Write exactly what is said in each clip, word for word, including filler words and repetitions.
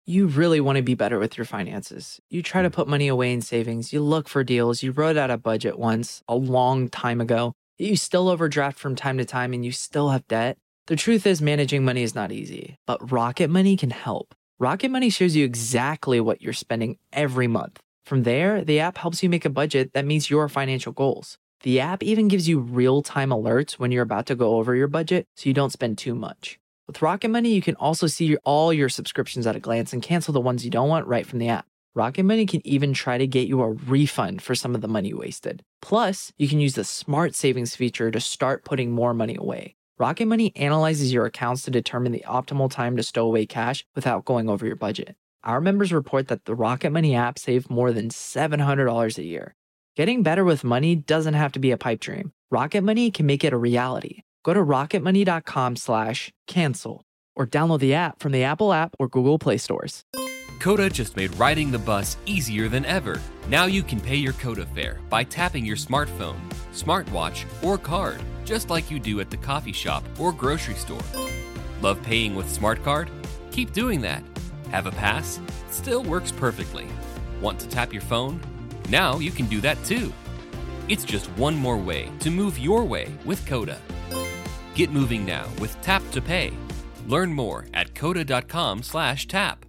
You really want to be better with your finances. You try to put money away in savings, you look for deals, you wrote out a budget once a long time ago, you still overdraft from time to time, and you still have debt. The truth is, managing money is not easy, but Rocket Money can help. Rocket Money shows you exactly what you're spending every month. From there, the app helps you make a budget that meets your financial goals. The app even gives you real-time alerts when you're about to go over your budget so you don't spend too much. With Rocket Money, you can also see your, all your subscriptions at a glance and cancel the ones you don't want right from the app. Rocket Money can even try to get you a refund for some of the money you wasted. Plus, you can use the Smart Savings feature to start putting more money away. Rocket Money analyzes your accounts to determine the optimal time to stow away cash without going over your budget. Our members report that the Rocket Money app saved more than seven hundred dollars a year. Getting better with money doesn't have to be a pipe dream. Rocket Money can make it a reality. Go to rocketmoney.com slash cancel or download the app from the Apple app or Google Play stores. Coda just made riding the bus easier than ever. Now you can pay your Coda fare by tapping your smartphone, smartwatch, or card, just like you do at the coffee shop or grocery store. Love paying with Smart Card? Keep doing that. Have a pass? Still works perfectly. Want to tap your phone? Now you can do that too. It's just one more way to move your way with Coda. Get moving now with Tap to Pay. Learn more at coda.com slash tap.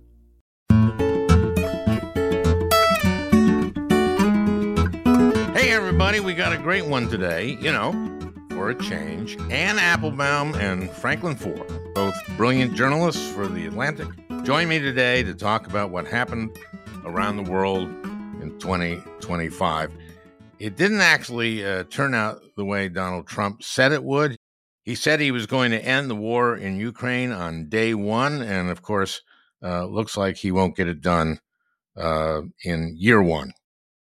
Hey everybody, we got a great one today, you know, for a change. Anne Applebaum and Franklin Foer, both brilliant journalists for The Atlantic, join me today to talk about what happened around the world in twenty twenty-five. It didn't actually uh, turn out the way Donald Trump said it would. He said he was going to end the war in Ukraine on day one, and of course, uh, looks like he won't get it done uh, in year one.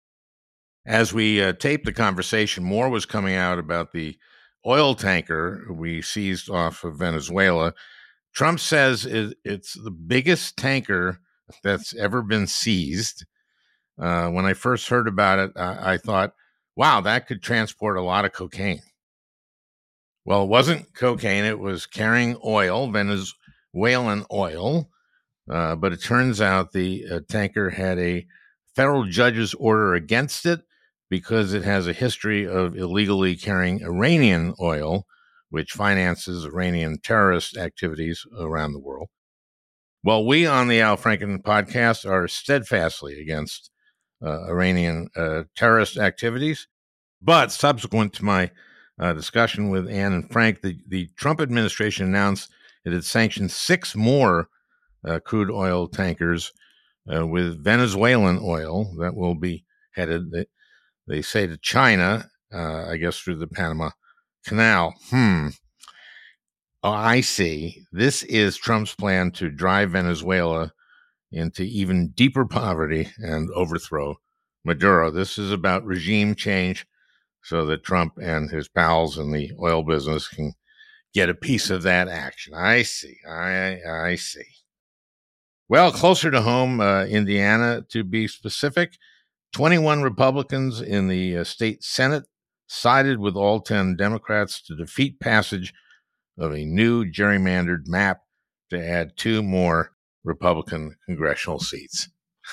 As we uh, taped the conversation, more was coming out about the oil tanker we seized off of Venezuela. Trump says it, it's the biggest tanker that's ever been seized. Uh, when I first heard about it, I, I thought, wow, that could transport a lot of cocaine. Well, it wasn't cocaine. It was carrying oil, Venezuelan oil. Uh, but it turns out the uh, tanker had a federal judge's order against it because it has a history of illegally carrying Iranian oil, which finances Iranian terrorist activities around the world. Well, we on the Al Franken podcast are steadfastly against uh, Iranian uh, terrorist activities. But subsequent to my uh, discussion with Ann and Frank, the, the Trump administration announced it had sanctioned six more uh, crude oil tankers uh, with Venezuelan oil that will be headed, they, they say, to China, uh, I guess through the Panama Canal. Hmm. Oh, I see. This is Trump's plan to drive Venezuela into even deeper poverty and overthrow Maduro. This is about regime change so that Trump and his pals in the oil business can get a piece of that action. I see. I I see. Well, closer to home, uh, Indiana, to be specific, twenty-one Republicans in the uh, state Senate sided with all ten Democrats to defeat passage of a new gerrymandered map to add two more Republican congressional seats.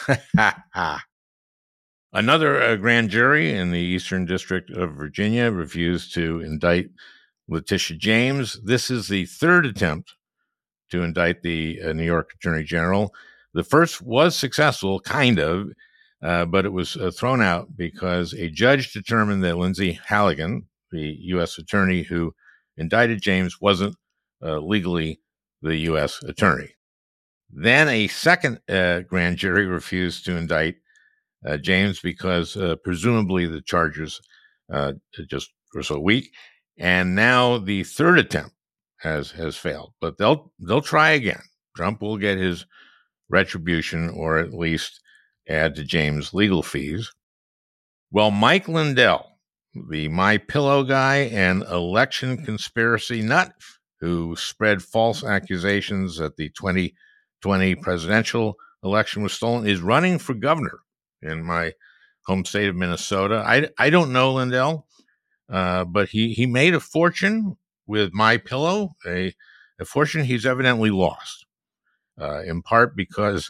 Another uh, grand jury in the Eastern District of Virginia refused to indict Letitia James. This is the third attempt to indict the uh, New York Attorney General. The first was successful, kind of, uh, but it was uh, thrown out because a judge determined that Lindsay Halligan, the U S attorney who indicted James, wasn't uh, legally the U S attorney. Then a second uh, grand jury refused to indict Uh, James because uh, presumably the charges uh, just were so weak, and now the third attempt has has failed. But they'll they'll try again. Trump will get his retribution, or at least add to James' legal fees. Well, Mike Lindell, the My Pillow guy and election conspiracy nut who spread false accusations that the twenty twenty presidential election was stolen, is running for governor in my home state of Minnesota. I, I don't know Lindell, uh, but he, he made a fortune with My Pillow, a, a fortune he's evidently lost, uh, in part because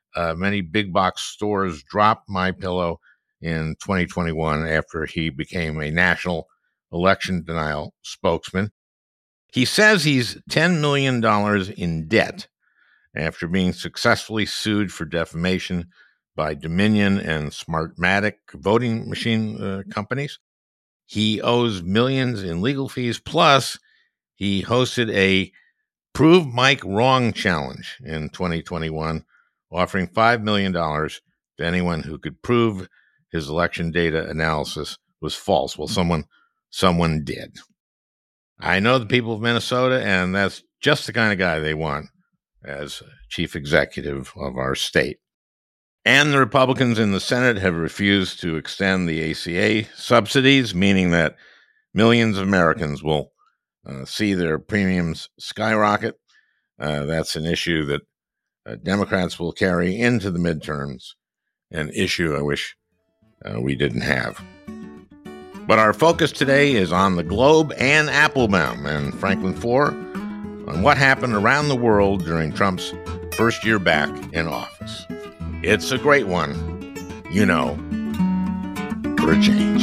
uh, many big box stores dropped MyPillow in twenty twenty-one after he became a national election denial spokesman. He says he's ten million dollars in debt after being successfully sued for defamation by Dominion and Smartmatic voting machine uh, companies. He owes millions in legal fees, plus he hosted a Prove Mike Wrong challenge in twenty twenty-one, offering five million dollars to anyone who could prove his election data analysis was false. Well, someone, someone did. I know the people of Minnesota, and that's just the kind of guy they want as chief executive of our state. And the Republicans in the Senate have refused to extend the A C A subsidies, meaning that millions of Americans will uh, see their premiums skyrocket. Uh, that's an issue that uh, Democrats will carry into the midterms, an issue I wish uh, we didn't have. But our focus today is on the Globe and Applebaum and Franklin Foer on what happened around the world during Trump's first year back in office. It's a great one, you know, for a change.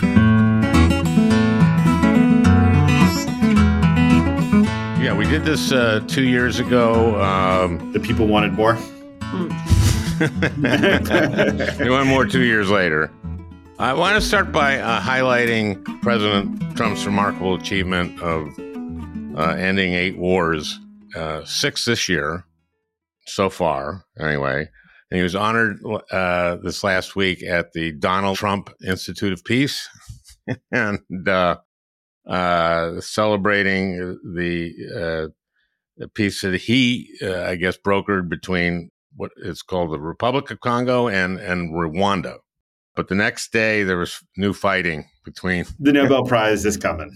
Yeah, we did this uh, two years ago. Um, the people wanted more. They want more two years later. I want to start by uh, highlighting President Trump's remarkable achievement of uh, ending eight wars, uh, six this year, so far, anyway. And he was honored uh, this last week at the Donald Trump Institute of Peace and uh, uh, celebrating the, uh, the peace that he, uh, I guess, brokered between what is called the Republic of Congo and, and Rwanda. But the next day, there was new fighting between... The Nobel Prize is coming.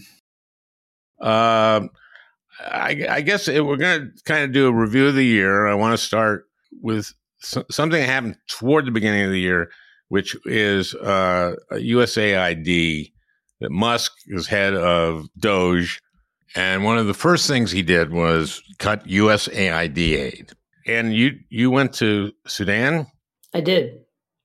Uh, I, I guess it, we're going to kind of do a review of the year. I want to start with so, something that happened toward the beginning of the year, which is uh, U S A I D, that Musk is head of Doge. And one of the first things he did was cut U S A I D aid. And you, you went to Sudan? I did.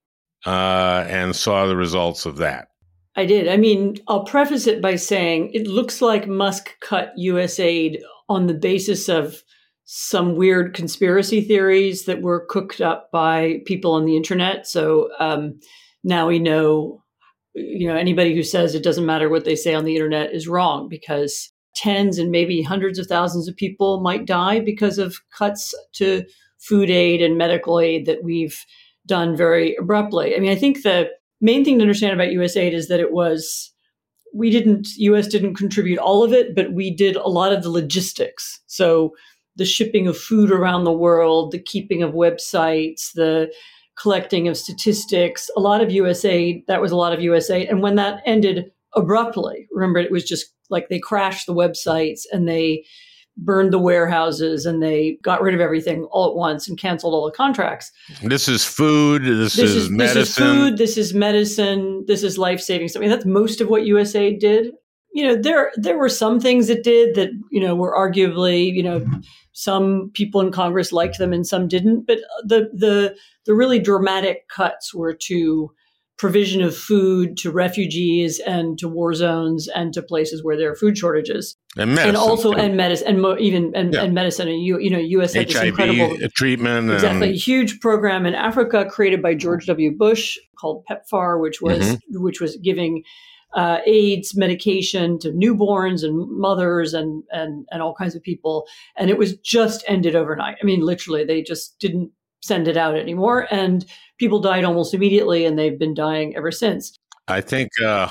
Uh, and saw the results of that. I did. I mean, I'll preface it by saying it looks like Musk cut U S aid on the basis of some weird conspiracy theories that were cooked up by people on the internet. So um, now we know, you know, anybody who says it doesn't matter what they say on the internet is wrong, because tens and maybe hundreds of thousands of people might die because of cuts to food aid and medical aid that we've done very abruptly. I mean, I think the main thing to understand about U S aid is that it was, we didn't, U S didn't contribute all of it, but we did a lot of the logistics. So the shipping of food around the world, the keeping of websites, the collecting of statistics, a lot of U S aid, that was a lot of U S aid. And when that ended abruptly, remember, it was just like they crashed the websites and they burned the warehouses and they got rid of everything all at once and canceled all the contracts. This is food. This, this is, is medicine. This is food. This is medicine. This is life-saving stuff. I mean, that's most of what U S A I D did. You know, there there were some things it did that, you know, were arguably, you know, some people in Congress liked them and some didn't. But the the the really dramatic cuts were to provision of food to refugees and to war zones and to places where there are food shortages. And medicine. And also, too. and medicine, and mo- even, and, Yeah. and medicine. And, you, you know, U S had this H I V incredible treatment. Exactly. A And, huge program in Africa created by George W. Bush called PEPFAR, which was Mm-hmm. which was giving uh, AIDS medication to newborns and mothers and, and and all kinds of people. And it was just ended overnight. I mean, literally, they just didn't send it out anymore. And people died almost immediately, and they've been dying ever since. I think uh,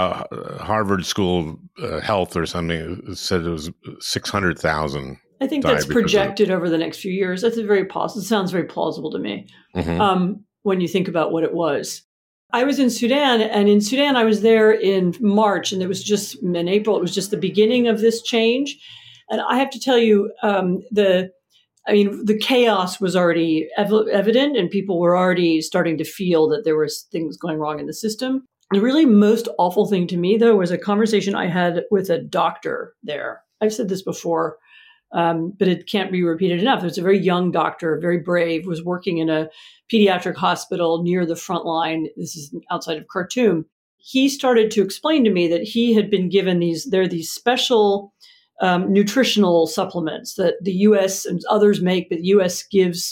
uh, Harvard School of Health or something said it was six hundred thousand. I think died that's because of- projected over the next few years. That's a very possible. Sounds very plausible to me. Mhm. Um, when you think about what it was. I was in Sudan, and in Sudan, I was there in March, and it was just in April. It was just the beginning of this change. And I have to tell you, um, the, I mean, the chaos was already ev- evident, and people were already starting to feel that there was things going wrong in the system. The really most awful thing to me, though, was a conversation I had with a doctor there. I've said this before. Um, but it can't be repeated enough. There's a very young doctor, very brave, was working in a pediatric hospital near the front line. This is outside of Khartoum. He started to explain to me that he had been given these, there are these special um, nutritional supplements that the U S and others make, that the U S gives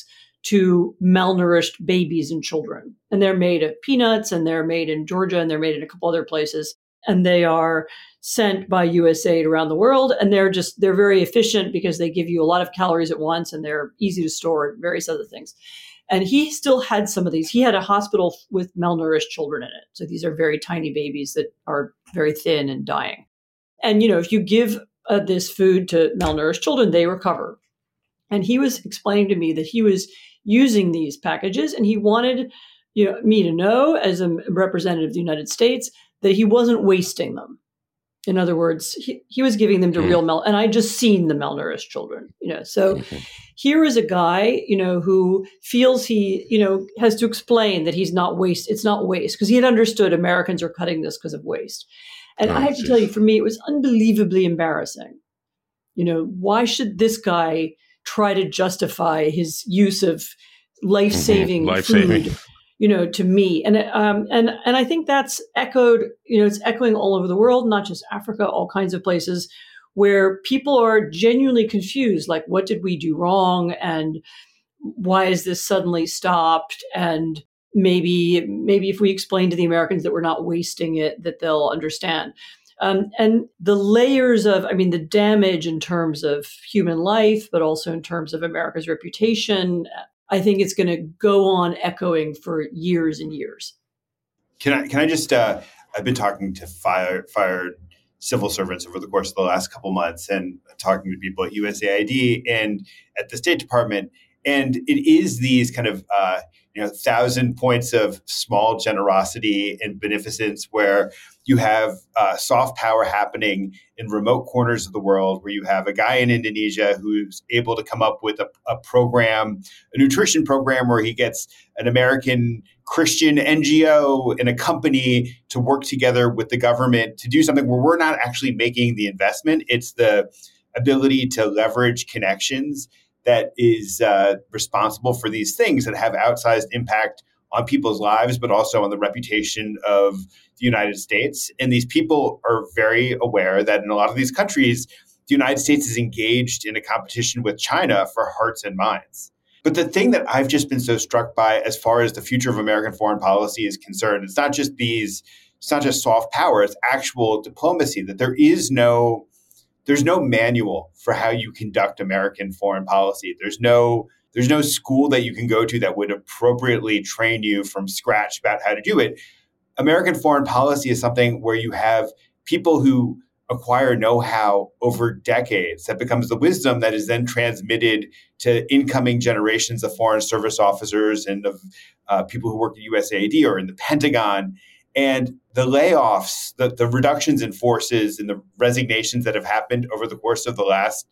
to malnourished babies and children. And they're made of peanuts, and they're made in Georgia, and they're made in a couple other places. And they are sent by U S A I D around the world. And they're just, they're very efficient because they give you a lot of calories at once, and they're easy to store and various other things. And he still had some of these. He had a hospital with malnourished children in it. So these are very tiny babies that are very thin and dying. And, you know, if you give uh, this food to malnourished children, they recover. And he was explaining to me that he was using these packages, and he wanted, you know, me to know, as a representative of the United States, that he wasn't wasting them. In other words, he, he was giving them to mm. real mal, and I just seen the malnourished children, you know. So mm-hmm. here is a guy, you know, who feels he, you know, has to explain that he's not waste. It's not waste, because he had understood Americans are cutting this because of waste. And oh, I have geez. to tell you, for me, it was unbelievably embarrassing. You know, why should this guy try to justify his use of life-saving mm-hmm. life-saving food, you know, to me? And um, and and I think that's echoed, you know, it's echoing all over the world, not just Africa, all kinds of places where people are genuinely confused. Like, what did we do wrong? And why is this suddenly stopped? And maybe maybe if we explain to the Americans that we're not wasting it, that they'll understand. Um, and the layers of, I mean, the damage in terms of human life, but also in terms of America's reputation, I think it's going to go on echoing for years and years. Can I can I just, uh, I've been talking to fire, fired civil servants over the course of the last couple months, and talking to people at U S A I D and at the State Department. And it is these kind of, uh, you know, thousand points of small generosity and beneficence where you have uh, soft power happening in remote corners of the world, where you have a guy in Indonesia who's able to come up with a, a program, a nutrition program, where he gets an American Christian N G O and a company to work together with the government to do something where we're not actually making the investment. It's the ability to leverage connections that is uh, responsible for these things that have outsized impact on people's lives, but also on the reputation of the United States. And these people are very aware that in a lot of these countries, the United States is engaged in a competition with China for hearts and minds. But the thing that I've just been so struck by as far as the future of American foreign policy is concerned, it's not just these, it's not just soft power, it's actual diplomacy, that there is no There's no manual for how you conduct American foreign policy. There's no there's no school that you can go to that would appropriately train you from scratch about how to do it. American foreign policy is something where you have people who acquire know-how over decades that becomes the wisdom that is then transmitted to incoming generations of foreign service officers and of uh, people who work at U S A I D or in the Pentagon. And the layoffs, the, the reductions in forces and the resignations that have happened over the course of the last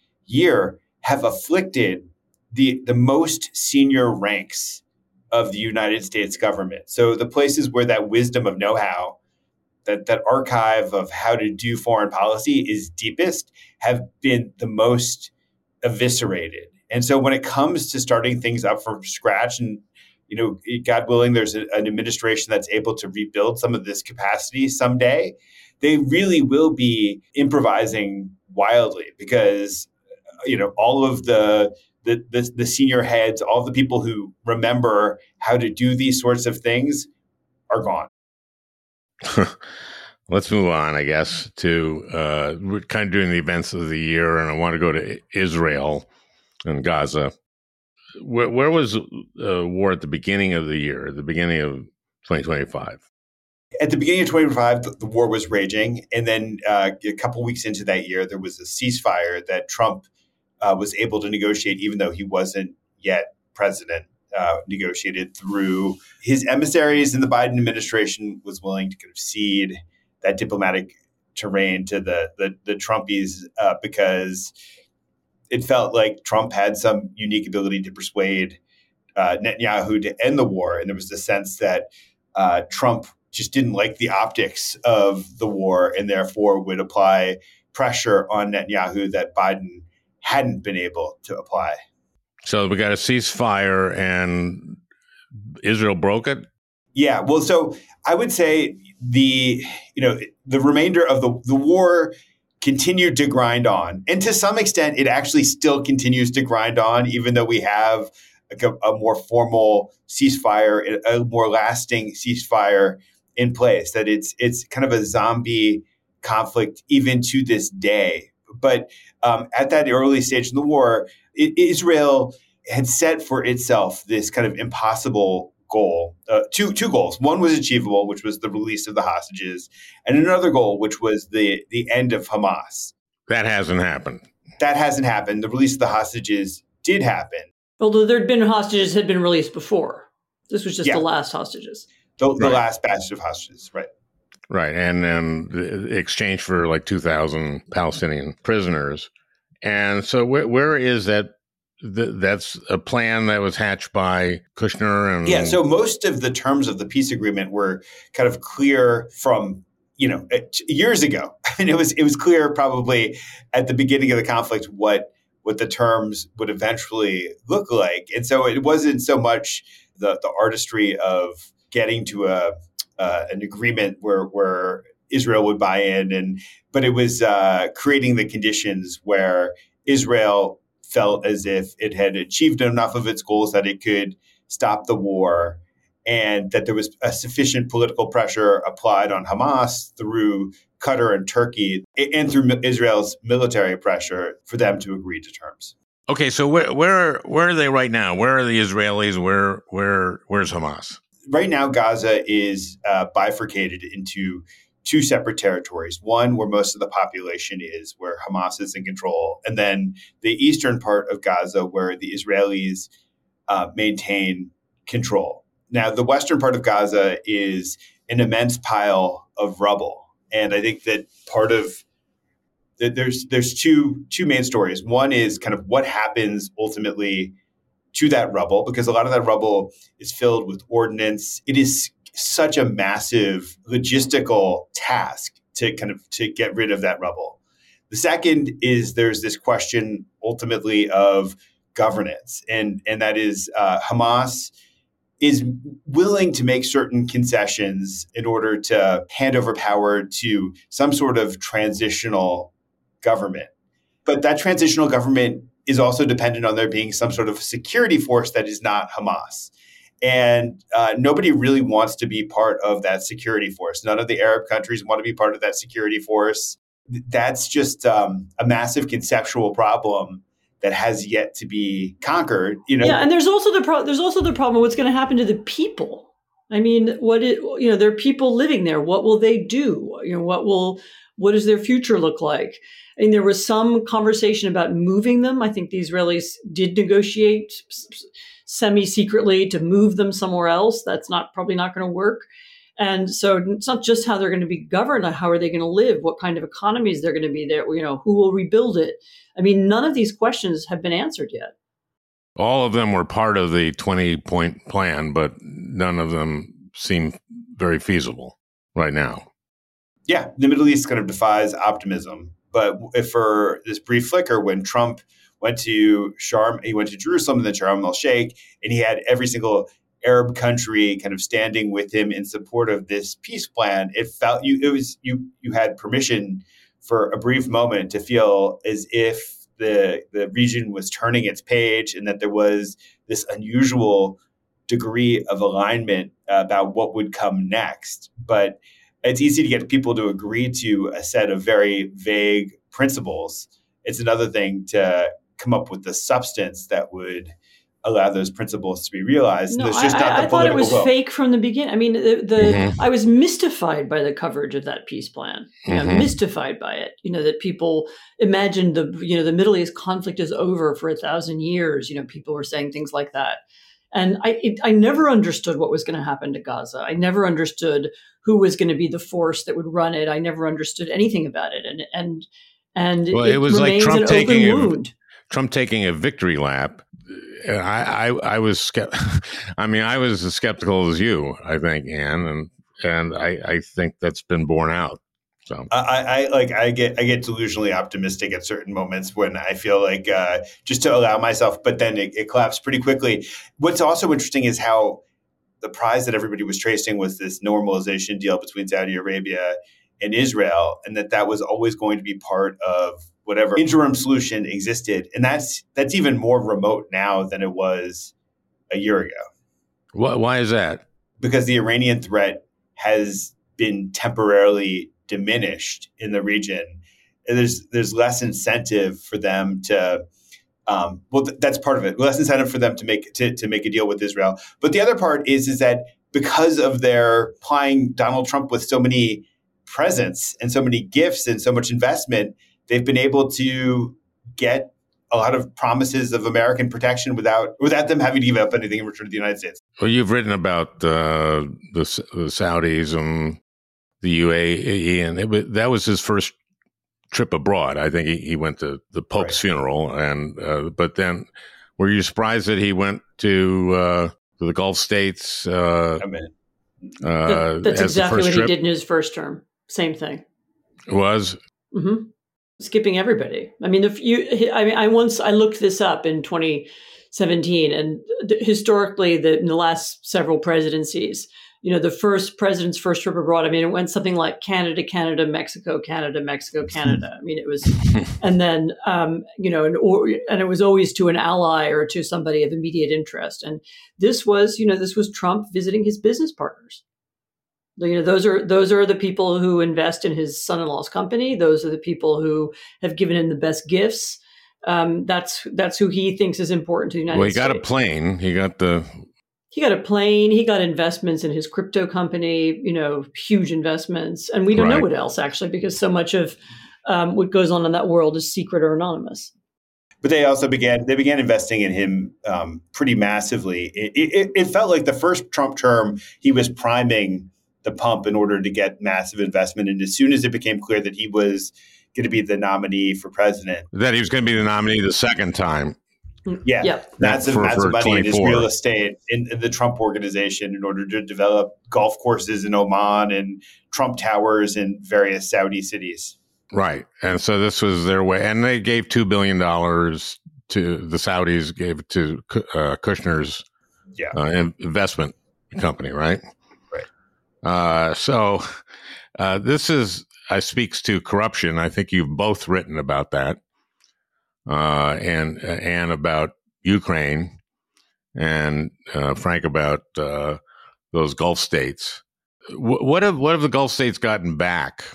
year have afflicted the, the most senior ranks of the United States government. So the places where that wisdom of know-how, that, that archive of how to do foreign policy is deepest, have been the most eviscerated. And so when it comes to starting things up from scratch, and you know, God willing, there's a, an administration that's able to rebuild some of this capacity someday, they really will be improvising wildly because, you know, all of the, the, the, the senior heads, all of the people who remember how to do these sorts of things are gone. Let's move on, I guess, to uh, we're kind of doing the events of the year, and I want to go to Israel and Gaza. Where, where was uh, war at the beginning of the year, at the beginning of twenty twenty-five? At the beginning of twenty twenty-five, the, the war was raging. And then uh, a couple weeks into that year, there was a ceasefire that Trump uh, was able to negotiate, even though he wasn't yet president, uh, negotiated through his emissaries. And the Biden administration was willing to kind of cede that diplomatic terrain to the, the, the Trumpies uh, because it felt like Trump had some unique ability to persuade uh, Netanyahu to end the war. And there was the sense that uh, Trump just didn't like the optics of the war and therefore would apply pressure on Netanyahu that Biden hadn't been able to apply. So we got a ceasefire, and Israel broke it? Yeah, well, so I would say the, you know, the remainder of the, the war continued to grind on. And to some extent, it actually still continues to grind on, even though we have like a, a more formal ceasefire, a more lasting ceasefire in place, that it's it's kind of a zombie conflict even to this day. But um, at that early stage in the war, it, Israel had set for itself this kind of impossible goal, uh, two two goals. One was achievable, which was the release of the hostages, and another goal, which was the the end of Hamas. That hasn't happened. That hasn't happened. The release of the hostages did happen. Although there'd been hostages had been released before. This was just Yeah. the last hostages. The, the Right. last batch of hostages, right? Right. And then the exchange for like two thousand Palestinian prisoners. And so where, where is that? Th- that's a plan that was hatched by Kushner and Yeah. So most of the terms of the peace agreement were kind of clear from, you know, years ago. And it was it was clear probably at the beginning of the conflict what what the terms would eventually look like. And so it wasn't so much the the artistry of getting to a uh, an agreement where where Israel would buy in, and but it was uh, creating the conditions where Israel felt as if it had achieved enough of its goals that it could stop the war, and that there was a sufficient political pressure applied on Hamas through Qatar and Turkey and through Israel's military pressure for them to agree to terms. Okay, so where where where are they right now? Where are the Israelis? Where where where's Hamas? Right now, Gaza is uh, bifurcated into two separate territories. One where most of the population is, where Hamas is in control, and then the eastern part of Gaza where the Israelis uh, maintain control. Now, the western part of Gaza is an immense pile of rubble. And I think that part of that there's there's two two main stories. One is kind of what happens ultimately to that rubble, because a lot of that rubble is filled with ordnance. It is such a massive logistical task to kind of to get rid of that rubble. The second is there's this question ultimately of governance, and and that is uh, Hamas is willing to make certain concessions in order to hand over power to some sort of transitional government. But that transitional government is also dependent on there being some sort of security force that is not Hamas. And uh, nobody really wants to be part of that security force. None of the Arab countries want to be part of that security force. That's just um, a massive conceptual problem that has yet to be conquered. You know? Yeah, and there's also the pro- there's also the problem. What's going to happen to the people? I mean, what it, you know, there are people living there. What will they do? You know, what will what does their future look like? I mean, there was some conversation about moving them. I think the Israelis did negotiate semi-secretly to move them somewhere else. That's not probably not going to work. And so it's not just how they're going to be governed, how are they going to live, what kind of economies they're going to be there, you know, who will rebuild it. I mean, none of these questions have been answered yet. All of them were part of the twenty-point plan, but none of them seem very feasible right now. Yeah, the Middle East kind of defies optimism. But if for this brief flicker when Trump went to Sharm, he went to Jerusalem and then Sharm el-Sheikh, and he had every single Arab country kind of standing with him in support of this peace plan, it felt you it was you you had permission for a brief moment to feel as if the the region was turning its page and that there was this unusual degree of alignment about what would come next. But it's easy to get people to agree to a set of very vague principles. It's another thing to come up with the substance that would allow those principles to be realized. No, There's just I, not the I thought it was will. fake from the beginning. I mean, the, the Mhm. I was mystified by the coverage of that peace plan. You know, Mhm. mystified by it. You know, that people imagined the you know the Middle East conflict is over for a thousand years. You know, people were saying things like that, and I it, I never understood what was going to happen to Gaza. I never understood who was going to be the force that would run it. I never understood anything about it, and and and Well, it, it was like remains Trump an taking open a- wound. Trump taking a victory lap. I, I, I was, skept- I mean, I was as skeptical as you, I think, Anne, and and I, I think that's been borne out. So I, I like I get I get delusionally optimistic at certain moments when I feel like uh, just to allow myself, but then it, it collapsed pretty quickly. What's also interesting is how the prize that everybody was tracing was this normalization deal between Saudi Arabia and Israel, and that that was always going to be part of whatever interim solution existed. And that's that's even more remote now than it was a year ago. wh- why is that? Because the Iranian threat has been temporarily diminished in the region. And there's there's less incentive for them to um, well th- that's part of it. Less incentive for them to make to, to make a deal with Israel. But the other part is is that because of their plying Donald Trump with so many presents and so many gifts and so much investment, they've been able to get a lot of promises of American protection without without them having to give up anything in return to the United States. Well, you've written about uh, the, the Saudis and the U A E, and it was, that was his first trip abroad. I think he, he went to the Pope's Right. funeral, and uh, but then were you surprised that he went to, uh, to the Gulf states? Uh, I mean, uh, That- that's as the exactly first what trip? he did in his first term. Same thing. Was hmm Skipping everybody. I mean, if you, I mean, I once I looked this up in twenty seventeen, and th- historically, the in the last several presidencies, you know, the first president's first trip abroad. I mean, it went something like Canada, Canada, Mexico, Canada, Mexico, Canada. I mean, it was, and then um, you know, and or and it was always to an ally or to somebody of immediate interest. And this was, you know, this was Trump visiting his business partners. You know, those are those are the people who invest in his son-in-law's company. Those are the people who have given him the best gifts. Um, that's that's who he thinks is important to the United well, he States. got a plane. He got the He got a plane. He got investments in his crypto company. You know, huge investments, and we don't know Right. what else actually, because so much of um, what goes on in that world is secret or anonymous. but they also began they began investing in him um, pretty massively. It, it, it felt like the first Trump term, he was priming the pump in order to get massive investment. And as soon as it became clear that he was going to be the nominee for president, that he was going to be the nominee the second time. yeah, Yep. massive, For- massive for money in his twenty-four. real estate in, in the Trump organization in order to develop golf courses in Oman and Trump towers in various Saudi cities. Right. And so this was their way. And they gave two billion dollars to the Saudis, gave it to uh, Kushner's Yeah. uh, in- investment company, right? Right. Uh, so uh, this is, uh, speaks to corruption. I think you've both written about that uh, and, and about Ukraine and uh, Frank about uh, those Gulf states. W- what have, what have the Gulf states gotten back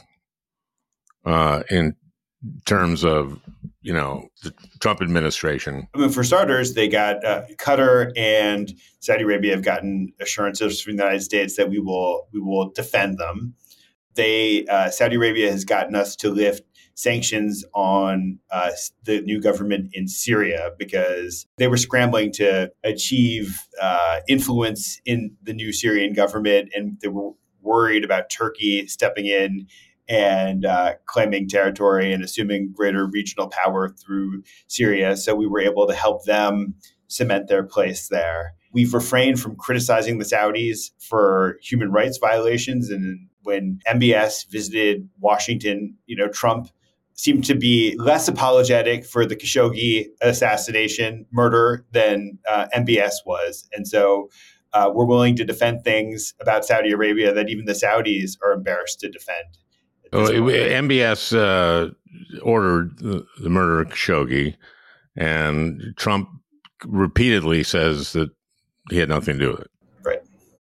uh, in terms of, you know, the Trump administration? I mean, for starters, they got uh, Qatar and Saudi Arabia have gotten assurances from the United States that we will we will defend them. They uh, Saudi Arabia has gotten us to lift sanctions on uh, the new government in Syria because they were scrambling to achieve uh, influence in the new Syrian government, and they were worried about Turkey stepping in and uh, claiming territory and assuming greater regional power through Syria. So we were able to help them cement their place there. We've refrained from criticizing the Saudis for human rights violations. And when M B S visited Washington, you know, Trump seemed to be less apologetic for the Khashoggi assassination murder than uh, M B S was. And so uh, we're willing to defend things about Saudi Arabia that even the Saudis are embarrassed to defend. Oh, it- M B S uh, ordered the, the murder of Khashoggi, and Trump repeatedly says that he had nothing to do with it. Right.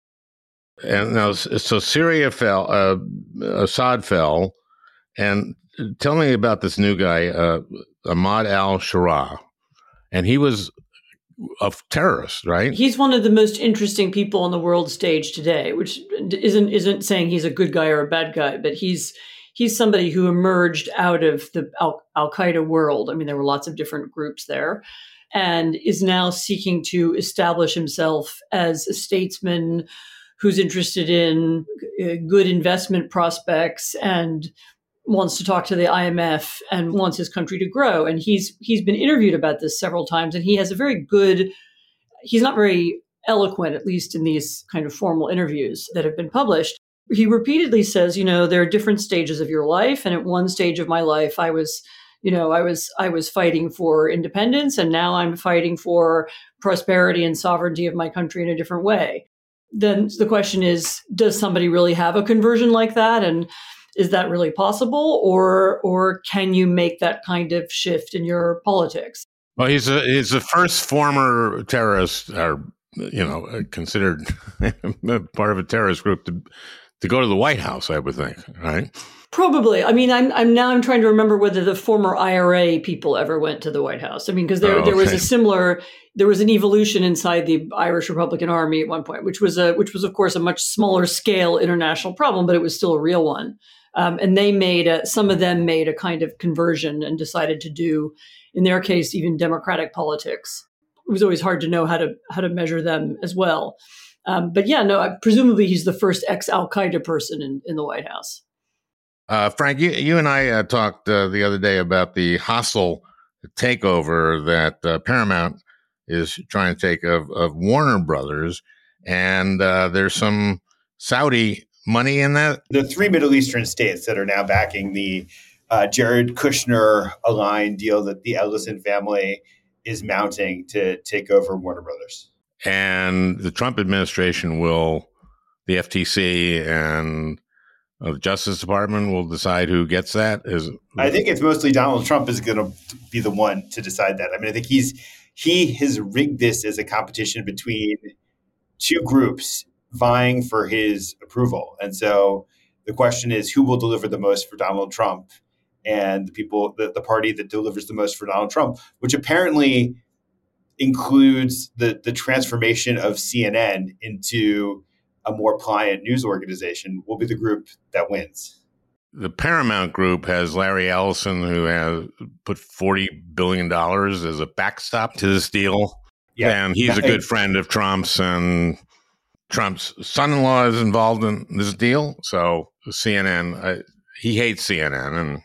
And now, so Syria fell, uh, Assad fell, and tell me about this new guy, uh, Ahmad al-Sharaa, and he was a terrorist, right? He's one of the most interesting people on the world stage today, which isn't isn't saying he's a good guy or a bad guy, but he's he's somebody who emerged out of the Al- Al-Qaeda world. I mean, there were lots of different groups there, and is now seeking to establish himself as a statesman who's interested in uh, good investment prospects and wants to talk to the I M F and wants his country to grow. And he's he's been interviewed about this several times, and he has a very good, he's not very eloquent, at least in these kind of formal interviews that have been published, he repeatedly says, you know, there are different stages of your life. And at one stage of my life, I was, you know, I was, I was fighting for independence, and now I'm fighting for prosperity and sovereignty of my country in a different way. Then the question is, does somebody really have a conversion like that? And is that really possible? Or, or can you make that kind of shift in your politics? Well, he's a, he's the first former terrorist, or, you know, considered part of a terrorist group to to go to the White House, I would think, right? Probably. I mean, I'm I'm now I'm trying to remember whether the former I R A people ever went to the White House. I mean, because there Oh, there was okay. a similar there was an evolution inside the Irish Republican Army at one point, which was a which was of course a much smaller scale international problem, but it was still a real one. Um, and they made a, some of them made a kind of conversion and decided to do, in their case, even democratic politics. It was always hard to know how to how to measure them as well. Um, but yeah, no, presumably he's the first ex-Al-Qaeda person in, in the White House. Uh, Frank, you, you and I uh, talked uh, the other day about the hostile takeover that uh, Paramount is trying to take of, of Warner Brothers, and uh, there's some Saudi money in that. The three Middle Eastern states that are now backing the uh, Jared Kushner aligned deal that the Ellison family is mounting to take over Warner Brothers. And the Trump administration will, the F T C and uh, the Justice Department will decide who gets that. Is I think it's mostly Donald Trump is going to be the one to decide that. I mean, I think he's he has rigged this as a competition between two groups vying for his approval. And so the question is, who will deliver the most for Donald Trump? And the people, the, the party that delivers the most for Donald Trump, which apparently includes the, the transformation of C N N into a more pliant news organization, will be the group that wins. The Paramount Group has Larry Ellison, who has put forty billion dollars as a backstop to this deal. Yeah. And he's a Yeah. good friend of Trump's, and Trump's son-in-law is involved in this deal. So C N N, uh, he hates C N N, and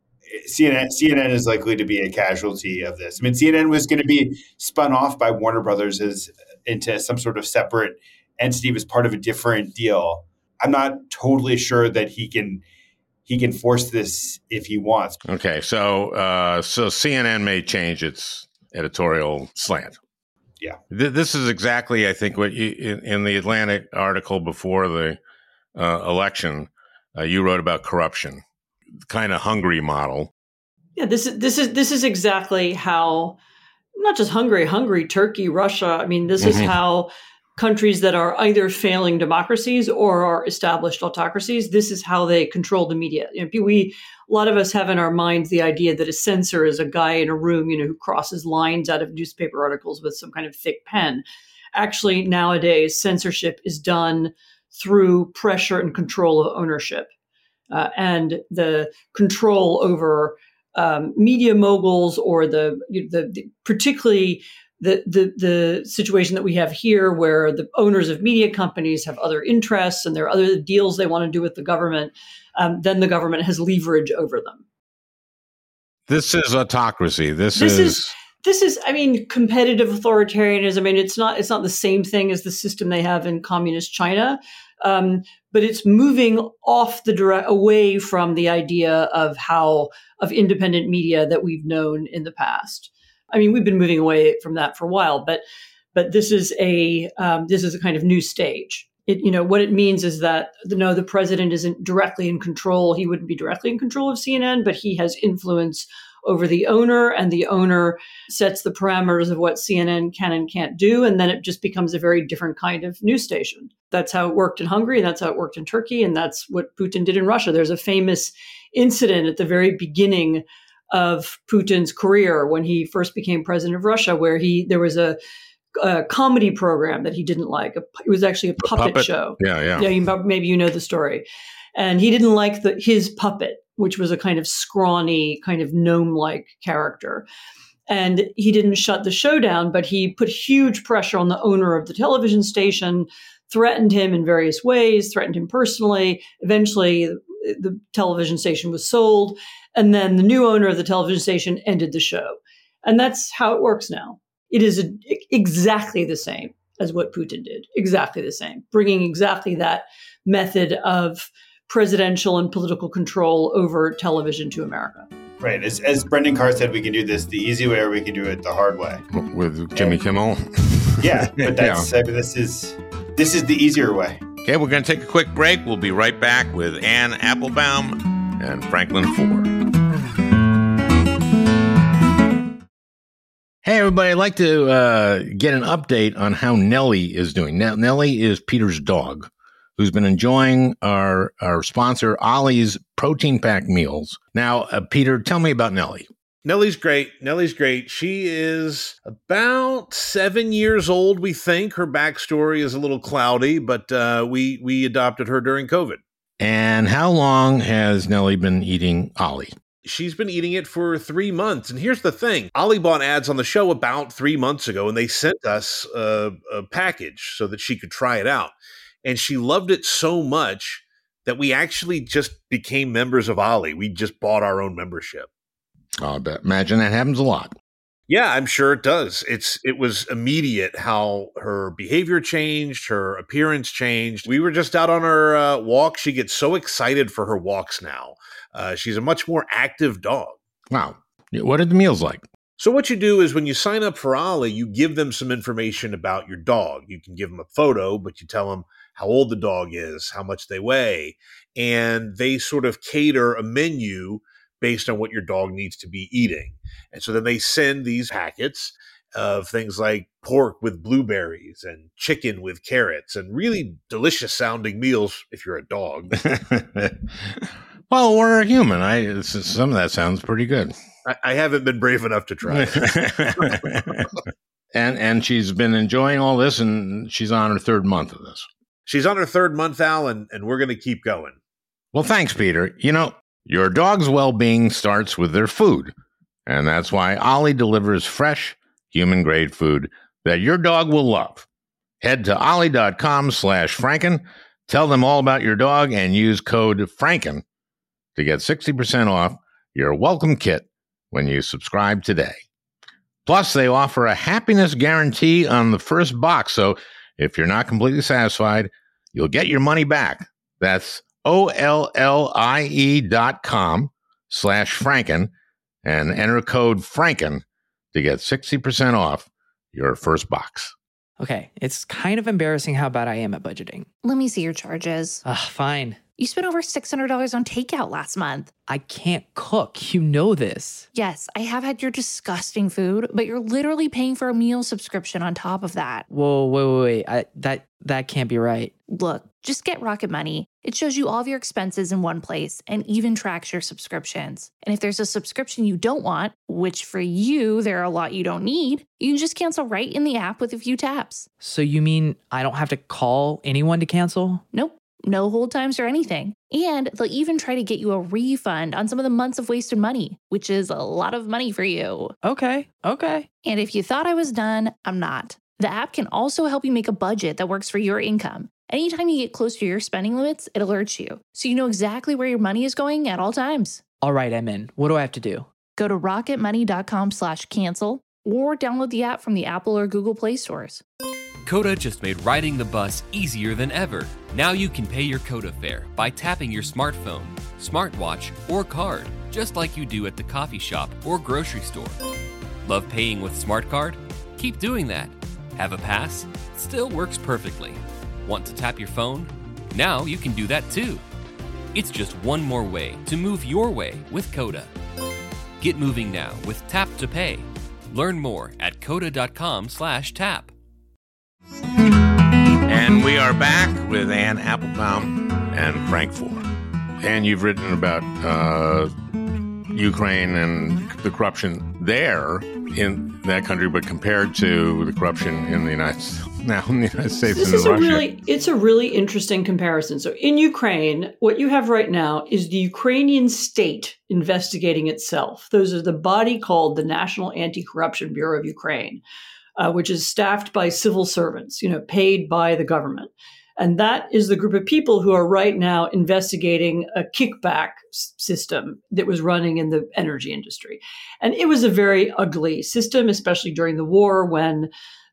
C N N, C N N is likely to be a casualty of this. I mean, C N N was going to be spun off by Warner Brothers as into some sort of separate entity as part of a different deal. I'm not totally sure that he can he can force this if he wants. okay, so uh, so C N N may change its editorial slant. Yeah. Th- this is exactly, I think, what you in, in the Atlantic article before the uh, election, uh, you wrote about corruption, kind of Hungary model. Yeah, this is this is this is exactly how, not just Hungary, Hungary, Turkey, Russia. I mean, this is Mhm. how countries that are either failing democracies or are established autocracies, this is how they control the media. You know, we a lot of us have in our minds the idea that a censor is a guy in a room, you know, who crosses lines out of newspaper articles with some kind of thick pen. Actually, nowadays, censorship is done through pressure and control of ownership, uh, and the control over um, media moguls, or the, the, the particularly the, the the situation that we have here, where the owners of media companies have other interests and there are other deals they want to do with the government. Um, then the government has leverage over them. This is autocracy. This, This is, is this is, I mean, competitive authoritarianism. I mean, it's not it's not the same thing as the system they have in communist China, um, but it's moving off the direct away from the idea of how of independent media that we've known in the past. I mean, we've been moving away from that for a while, but but this is a um, this is a kind of new stage. It, you know, what it means is that no, the president isn't directly in control. He wouldn't be directly in control of C N N, but he has influence over the owner, and the owner sets the parameters of what C N N can and can't do, and then it just becomes a very different kind of news station. That's how it worked in Hungary, and that's how it worked in Turkey, and that's what Putin did in Russia. There's a famous incident at the very beginning of Putin's career when he first became president of Russia, where he there was a, a comedy program that he didn't like. It was actually a puppet, puppet? show. Yeah, yeah. Yeah, you, maybe you know the story. And he didn't like the, his puppet, which was a kind of scrawny, kind of gnome-like character. And he didn't shut the show down, but he put huge pressure on the owner of the television station, threatened him in various ways, threatened him personally. Eventually, the television station was sold. And then the new owner of the television station ended the show. And that's how it works now. It is a, exactly the same as what Putin did. Exactly the same, bringing exactly that method of presidential and political control over television to America. Right. As, as Brendan Carr said, we can do this the easy way or we can do it the hard way. With Jimmy and, Kimmel. Yeah, but that's, yeah. I mean, this is this is the easier way. Okay, we're going to take a quick break. We'll be right back with Anne Applebaum and Franklin Foer. Hey, everybody, I'd like to uh, get an update on how Nellie is doing. Now, Nellie is Peter's dog, who's been enjoying our, our sponsor, Ollie's protein pack meals. Now, uh, Peter, tell me about Nellie. Nellie's great. Nellie's great. She is about seven years old, we think. Her backstory is a little cloudy, but uh, we we adopted her during COVID. And how long has Nellie been eating Ollie? She's been eating it for three months. And here's the thing. Ollie bought ads on the show about three months ago, and they sent us a, a package so that she could try it out. And she loved it so much that we actually just became members of Ollie. We just bought our own membership. Oh, I bet. Imagine that happens a lot. Yeah, I'm sure it does. It's it was immediate how her behavior changed, her appearance changed. We were just out on her uh, walk. She gets so excited for her walks now. Uh, she's a much more active dog. Wow. What are the meals like? So what you do is when you sign up for Ollie, you give them some information about your dog. You can give them a photo, but you tell them how old the dog is, how much they weigh, and they sort of cater a menu based on what your dog needs to be eating. And so then they send these packets of things like pork with blueberries and chicken with carrots and really delicious sounding meals if you're a dog. Well, we're a human. I some of that sounds pretty good. I, I haven't been brave enough to try it. and and she's been enjoying all this, and she's on her third month of this. She's on her third month, Al, and, and we're going to keep going. Well, thanks, Peter. You know, your dog's well-being starts with their food, and that's why Ollie delivers fresh, human-grade food that your dog will love. Head to ollie.com slash Franken, tell them all about your dog, and use code Franken to get sixty percent off your welcome kit when you subscribe today. Plus, they offer a happiness guarantee on the first box, so if you're not completely satisfied, you'll get your money back. That's O-L-L-I-E dot com slash Franken and enter code Franken to get sixty percent off your first box. Okay, it's kind of embarrassing how bad I am at budgeting. Let me see your charges. Ugh, fine. You spent over six hundred dollars on takeout last month. I can't cook. You know this. Yes, I have had your disgusting food, but you're literally paying for a meal subscription on top of that. Whoa, wait, wait, wait. I, that, that can't be right. Look, just get Rocket Money. It shows you all of your expenses in one place and even tracks your subscriptions. And if there's a subscription you don't want, which for you, there are a lot you don't need, you can just cancel right in the app with a few taps. So you mean I don't have to call anyone to cancel? Nope. No hold times or anything. And they'll even try to get you a refund on some of the months of wasted money, which is a lot of money for you. Okay, okay. And if you thought I was done, I'm not. The app can also help you make a budget that works for your income. Anytime you get close to your spending limits, it alerts you, so you know exactly where your money is going at all times. All right, I'm in. What do I have to do? Go to rocketmoney.com slash cancel or download the app from the Apple or Google Play stores. Coda just made riding the bus easier than ever. Now you can pay your Coda fare by tapping your smartphone, smartwatch, or card, just like you do at the coffee shop or grocery store. Love paying with Smart Card? Keep doing that. Have a pass? Still works perfectly. Want to tap your phone? Now you can do that too. It's just one more way to move your way with Coda. Get moving now with Tap to Pay. Learn more at coda.com slash tap. And we are back with Anne Applebaum and Frank Foer. And you've written about uh, Ukraine and the corruption there in that country, but compared to the corruption in the United States, now in the United States this and is in a Russia. Really, it's a really interesting comparison. So in Ukraine, what you have right now is the Ukrainian state investigating itself. Those are the body called the National Anti-Corruption Bureau of Ukraine, uh, which is staffed by civil servants, you know, paid by the government. And that is the group of people who are right now investigating a kickback s- system that was running in the energy industry. And it was a very ugly system, especially during the war when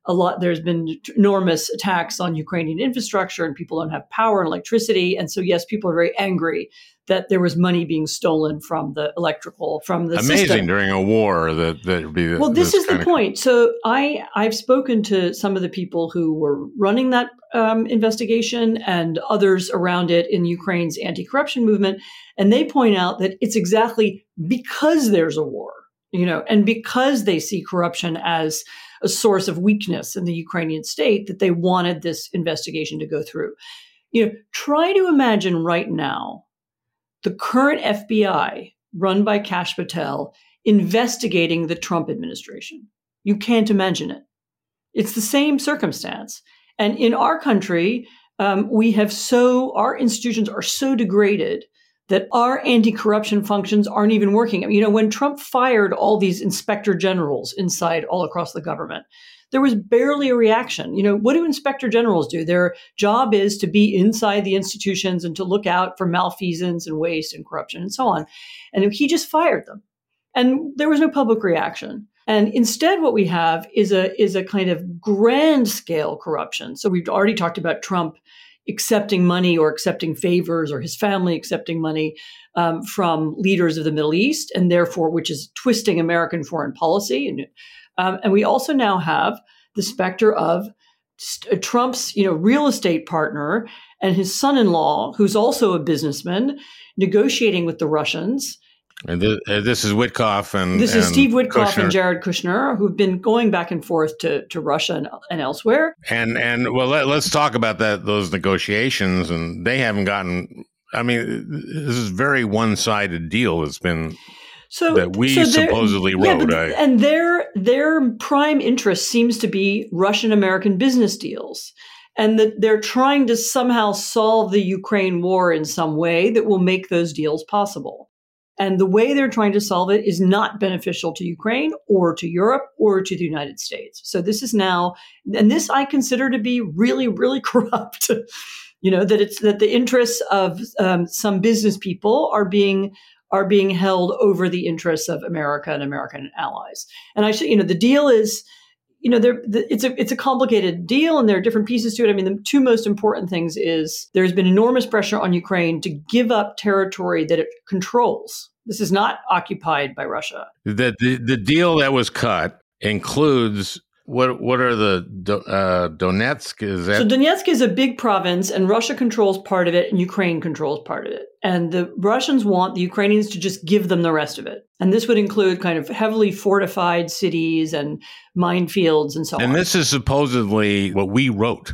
a lot, there's been enormous attacks on Ukrainian infrastructure and people don't have power and electricity. And so, yes, people are very angry that there was money being stolen from the electrical, from the Amazing system. during a war that that would be. Well, this, this is the of... point. So I, I've spoken to some of the people who were running that um, investigation and others around it in Ukraine's anti-corruption movement. And they point out that it's exactly because there's a war, you know, and because they see corruption as a source of weakness in the Ukrainian state that they wanted this investigation to go through. You know, try to imagine right now the current F B I run by Kash Patel investigating the Trump administration. You can't imagine it. It's the same circumstance. And in our country, um, we have so, our institutions are so degraded that our anti-corruption functions aren't even working. I mean, you know, when Trump fired all these inspector generals inside all across the government, there was barely a reaction. You know, what do inspector generals do? Their job is to be inside the institutions and to look out for malfeasance and waste and corruption and so on. And he just fired them. And there was no public reaction. And instead, what we have is a is a kind of grand scale corruption. So we've already talked about Trump accepting money or accepting favors, or his family accepting money um, from leaders of the Middle East, and therefore, which is twisting American foreign policy. And, um, and we also now have the specter of st- Trump's, you know, real estate partner and his son-in-law, who's also a businessman, negotiating with the Russians. And this, uh, this is Witkoff and this is and Steve Witkoff Kushner. and Jared Kushner, who've been going back and forth to, to Russia and, and elsewhere. And and well, let, let's talk about that those negotiations. And they haven't gotten. I mean, this is a very one-sided deal. It's been so that we so supposedly yeah, wrote. but, I, and their their prime interest seems to be Russian American business deals. And that they're trying to somehow solve the Ukraine war in some way that will make those deals possible. And the way they're trying to solve it is not beneficial to Ukraine or to Europe or to the United States. So this is now, and this I consider to be really, really corrupt. You know, that it's that the interests of um, some business people are being are being held over the interests of America and American allies. And I should, you know, the deal is, you know, there the, it's a it's a complicated deal, and there are different pieces to it. I mean, the two most important things is there's been enormous pressure on Ukraine to give up territory that it controls. This is not occupied by Russia. the, the the deal that was cut includes what what are the uh, Donetsk? Is that so? Donetsk is a big province, and Russia controls part of it, and Ukraine controls part of it. And the Russians want the Ukrainians to just give them the rest of it. And this would include kind of heavily fortified cities and minefields and so and on. And this is supposedly what we wrote.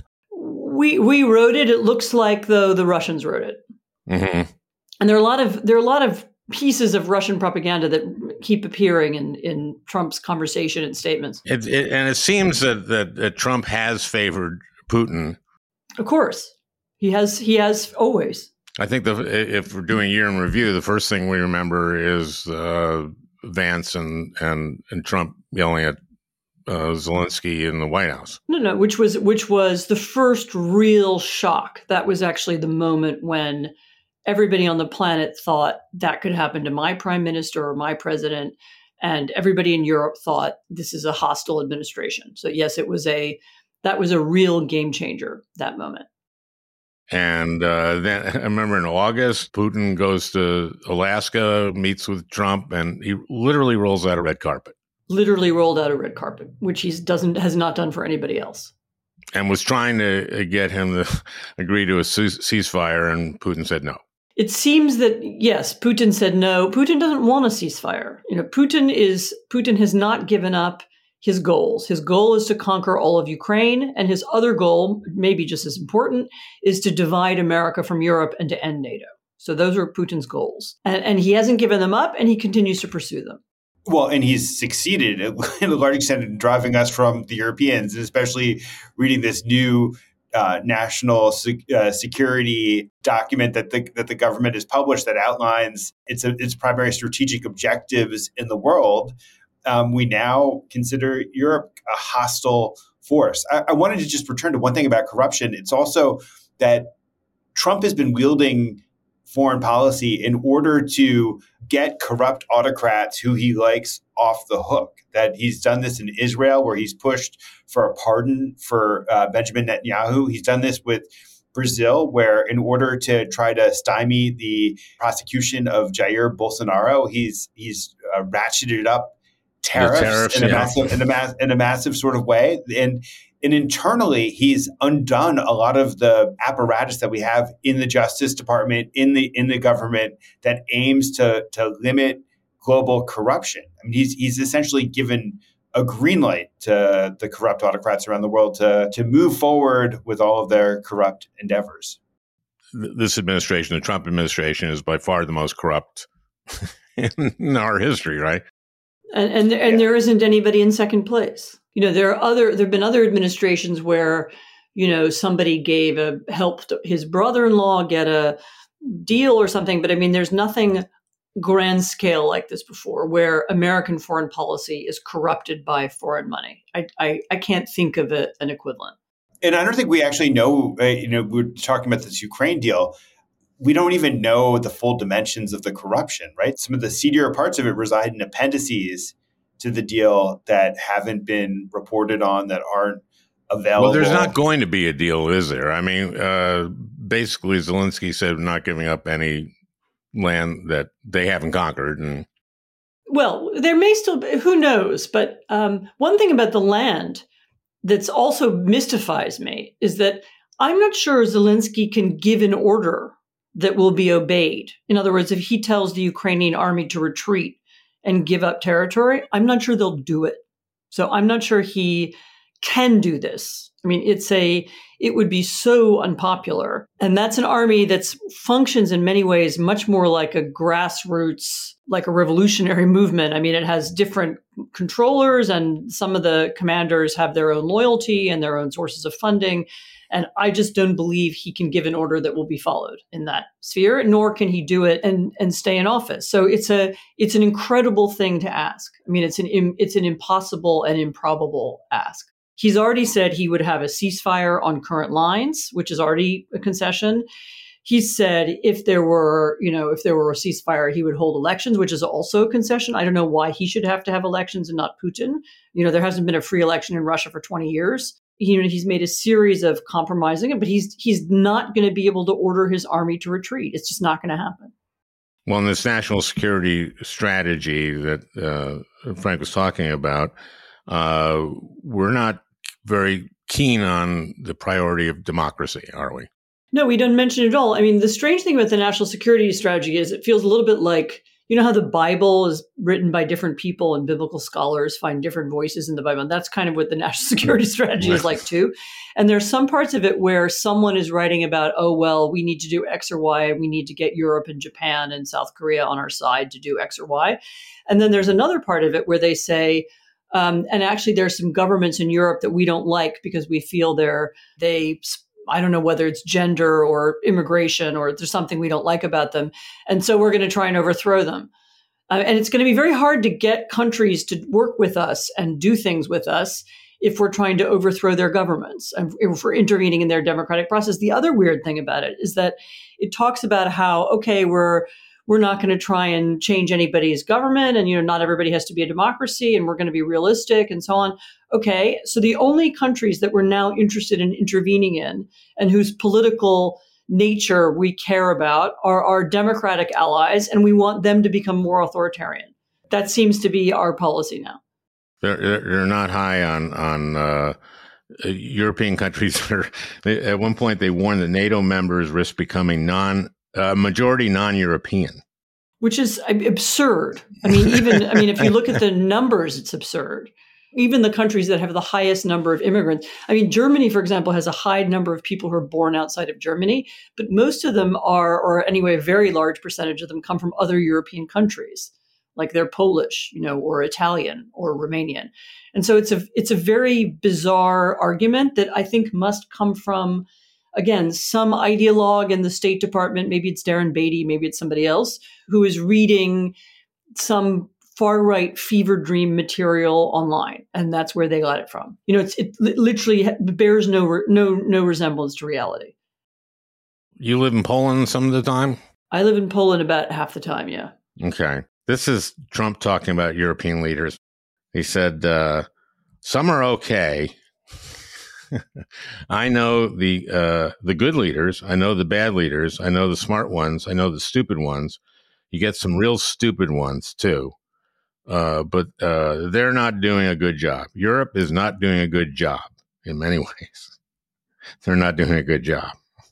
We we wrote it. It looks like though the Russians wrote it. Mm-hmm. And there are a lot of there are a lot of pieces of Russian propaganda that keep appearing in, in Trump's conversation and statements. It, it, and it seems that, that that Trump has favored Putin. Of course, he has. He has always. I think the, if we're doing year in review, the first thing we remember is uh, Vance and, and and Trump yelling at uh, Zelensky in the White House. No, no, which was which was the first real shock. That was actually the moment when everybody on the planet thought that could happen to my prime minister or my president, and everybody in Europe thought this is a hostile administration. So yes, it was a that was a real game changer, that moment. And uh, then I remember in August, Putin goes to Alaska, meets with Trump, and he literally rolls out a red carpet. Literally rolled out a red carpet, which he doesn't has not done for anybody else. And was trying to get him to agree to a ceasefire, and Putin said no. It seems that, yes, Putin said no. Putin doesn't want a ceasefire. You know, Putin is Putin has not given up his goals. His goal is to conquer all of Ukraine, and his other goal, maybe just as important, is to divide America from Europe and to end NATO. So those are Putin's goals. And, and he hasn't given them up, and he continues to pursue them. Well, and he's succeeded in a large extent in driving us from the Europeans, and especially reading this new uh, national sec- uh, security document that the that the government has published that outlines its its primary strategic objectives in the world. Um, we now consider Europe a hostile force. I, I wanted to just return to one thing about corruption. It's also that Trump has been wielding foreign policy in order to get corrupt autocrats who he likes off the hook. That he's done this in Israel, where he's pushed for a pardon for uh, Benjamin Netanyahu. He's done this with Brazil, where in order to try to stymie the prosecution of Jair Bolsonaro, he's he's uh, ratcheted up tariffs, tariffs in a yeah. massive in a, mass, in a massive sort of way. And And internally, he's undone a lot of the apparatus that we have in the Justice Department, in the in the government, that aims to to limit global corruption. I mean, he's he's essentially given a green light to the corrupt autocrats around the world to to move forward with all of their corrupt endeavors. This administration, the Trump administration, is by far the most corrupt in our history, right? And and, and yeah. there isn't anybody in second place. You know, there are other, there have been other administrations where, you know, somebody gave a, helped his brother-in-law get a deal or something. But I mean, there's nothing grand scale like this before, where American foreign policy is corrupted by foreign money. I I, I can't think of a, an equivalent. And I don't think we actually know, uh, you know, we're talking about this Ukraine deal. We don't even know the full dimensions of the corruption, right? Some of the seedier parts of it reside in appendices to the deal that haven't been reported on, that aren't available. Well, there's not going to be a deal, is there? I mean, uh, basically, Zelensky said not giving up any land that they haven't conquered. And well, there may still be, who knows? But um, one thing about the land that's also mystifies me is that I'm not sure Zelensky can give an order that will be obeyed. In other words, if he tells the Ukrainian army to retreat and give up territory, I'm not sure they'll do it. So I'm not sure he can do this. I mean, it's a, it would be so unpopular. And that's an army that functions in many ways much more like a grassroots, like a revolutionary movement. I mean, it has different controllers, and some of the commanders have their own loyalty and their own sources of funding. And I just don't believe he can give an order that will be followed in that sphere, nor can he do it and, and stay in office. So it's a it's an incredible thing to ask. I mean, it's an it's an impossible and improbable ask. He's already said he would have a ceasefire on current lines, which is already a concession. He's said if there were, you know, if there were a ceasefire, he would hold elections, which is also a concession. I don't know why he should have to have elections and not Putin. You know, there hasn't been a free election in Russia for twenty years. You know, he's made a series of compromising, but he's he's not going to be able to order his army to retreat. It's just not going to happen. Well, in this national security strategy that uh, Frank was talking about, uh, we're not very keen on the priority of democracy, are we? No, we don't mention it at all. I mean, the strange thing about the national security strategy is it feels a little bit like, you know how the Bible is written by different people and biblical scholars find different voices in the Bible. And that's kind of what the national security strategy is like too. And there's some parts of it where someone is writing about, oh, well, we need to do X or Y. We need to get Europe and Japan and South Korea on our side to do X or Y. And then there's another part of it where they say, um, and actually there's some governments in Europe that we don't like because we feel they're, they I don't know whether it's gender or immigration or there's something we don't like about them. And so we're going to try and overthrow them. Uh, and it's going to be very hard to get countries to work with us and do things with us if we're trying to overthrow their governments and if we're intervening in their democratic process. The other weird thing about it is that it talks about how, okay, we're we're not going to try and change anybody's government, and you know, not everybody has to be a democracy, and we're going to be realistic and so on. Okay, so the only countries that we're now interested in intervening in and whose political nature we care about are our democratic allies, and we want them to become more authoritarian. That seems to be our policy now. They're they're not high on on uh, European countries. At one point, they warned that NATO members risk becoming non uh, majority non-European, which is absurd. I mean, even I mean, if you look at the numbers, it's absurd. Even the countries that have the highest number of immigrants. I mean, Germany, for example, has a high number of people who are born outside of Germany, but most of them are, or anyway, a very large percentage of them come from other European countries, like they're Polish, you know, or Italian or Romanian. And so it's a it's a very bizarre argument that I think must come from, again, some ideologue in the State Department. Maybe it's Darren Beatty, maybe it's somebody else who is reading some far-right fever dream material online, and that's where they got it from. You know, it's, it literally bears no no no resemblance to reality. You live in Poland some of the time? I live in Poland about half the time, yeah. Okay. This is Trump talking about European leaders. He said, uh, some are okay. I know the uh, the good leaders. I know the bad leaders. I know the smart ones. I know the stupid ones. You get some real stupid ones, too. Uh, but uh, they're not doing a good job. Europe is not doing a good job in many ways. They're not doing a good job.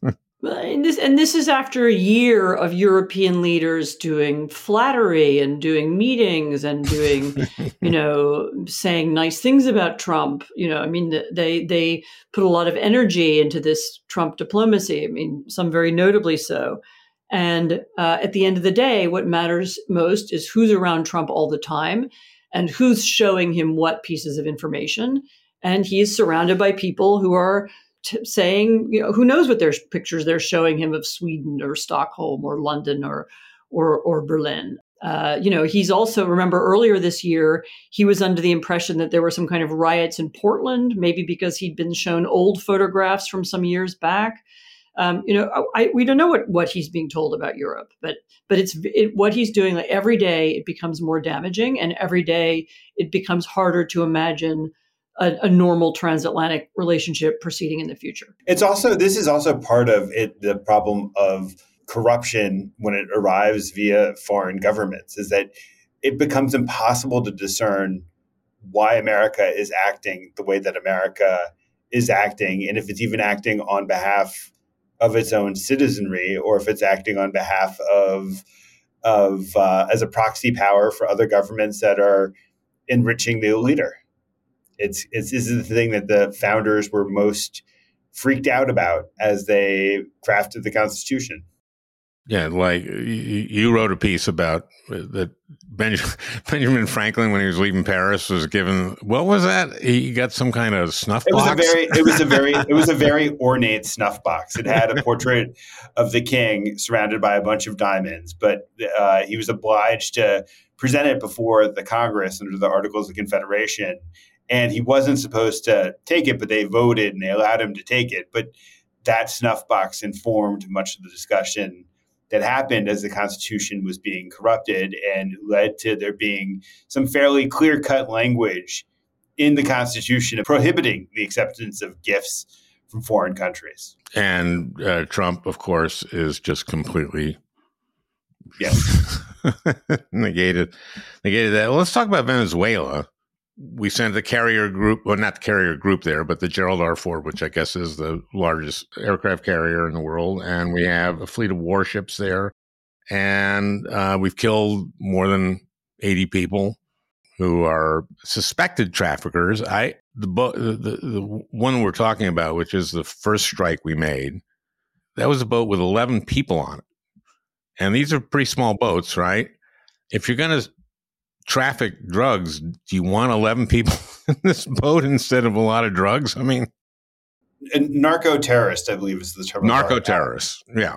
And this, and this is after a year of European leaders doing flattery and doing meetings and doing, you know, saying nice things about Trump. You know, I mean, they they put a lot of energy into this Trump diplomacy. I mean, some very notably so. And uh, at the end of the day, what matters most is who's around Trump all the time and who's showing him what pieces of information. And he is surrounded by people who are T- saying, you know, who knows what their pictures they're showing him of Sweden or Stockholm or London or or, or Berlin. Uh, you know, he's also, remember earlier this year, he was under the impression that there were some kind of riots in Portland, maybe because he'd been shown old photographs from some years back. Um, you know, I, we don't know what, what he's being told about Europe, but but it's it, what he's doing. Like every day, it becomes more damaging, and every day it becomes harder to imagine A, a normal transatlantic relationship proceeding in the future. It's also, this is also part of it, the problem of corruption when it arrives via foreign governments, is that it becomes impossible to discern why America is acting the way that America is acting, and if it's even acting on behalf of its own citizenry, or if it's acting on behalf of, of uh, as a proxy power for other governments that are enriching the leader. It's, it's this is the thing that the founders were most freaked out about as they crafted the Constitution. Yeah, like you, you wrote a piece about that Benjamin, Benjamin Franklin, when he was leaving Paris, was given, what was that? He got some kind of snuff it was box. A very, it was a very, it was a very ornate snuff box. It had a portrait of the king surrounded by a bunch of diamonds, but uh, he was obliged to present it before the Congress under the Articles of Confederation. And he wasn't supposed to take it, but they voted and they allowed him to take it. But that snuff box informed much of the discussion that happened as the Constitution was being corrupted, and led to there being some fairly clear-cut language in the Constitution prohibiting the acceptance of gifts from foreign countries. And uh, Trump, of course, is just completely yes. negated, negated that. Well, let's talk about Venezuela. We sent the carrier group, well, not the carrier group there, but the Gerald R. Ford, which I guess is the largest aircraft carrier in the world. And we have a fleet of warships there. And uh, we've killed more than eighty people who are suspected traffickers. I the, bo- the, the, the one we're talking about, which is the first strike we made, that was a boat with eleven people on it. And these are pretty small boats, right? If you're going to traffic drugs, do you want eleven people in this boat instead of a lot of drugs? I mean, narco terrorist, I believe is the term. Narco terrorists, yeah.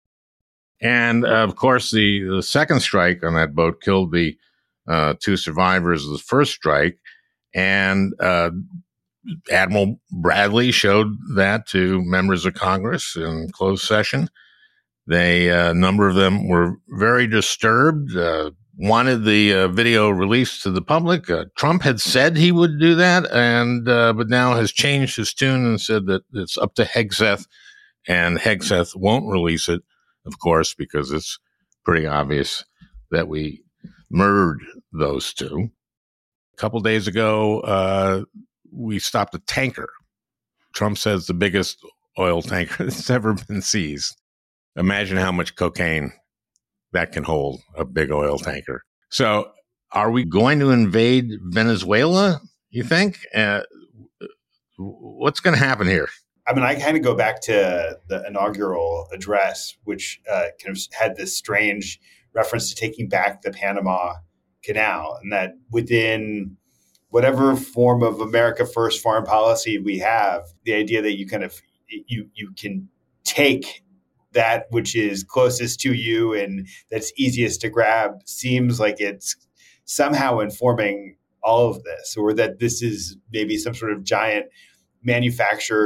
And uh, of course, the, the second strike on that boat killed the uh, two survivors of the first strike, and uh, Admiral Bradley showed that to members of Congress in closed session. They, uh, a number of them were very disturbed. Uh, wanted the uh, video released to the public. Uh, Trump had said he would do that, and uh, but now has changed his tune and said that it's up to Hegseth, and Hegseth won't release it, of course, because it's pretty obvious that we murdered those two. A couple days ago, uh, we stopped a tanker. Trump says the biggest oil tanker that's ever been seized. Imagine how much cocaine that can hold, a big oil tanker. So are we going to invade Venezuela, you think? Uh, what's going to happen here? I mean, I kind of go back to the inaugural address, which uh, kind of had this strange reference to taking back the Panama Canal, and that within whatever form of America First foreign policy we have, the idea that you kind of you you can take that which is closest to you and that's easiest to grab seems like it's somehow informing all of this, or that this is maybe some sort of giant manufactured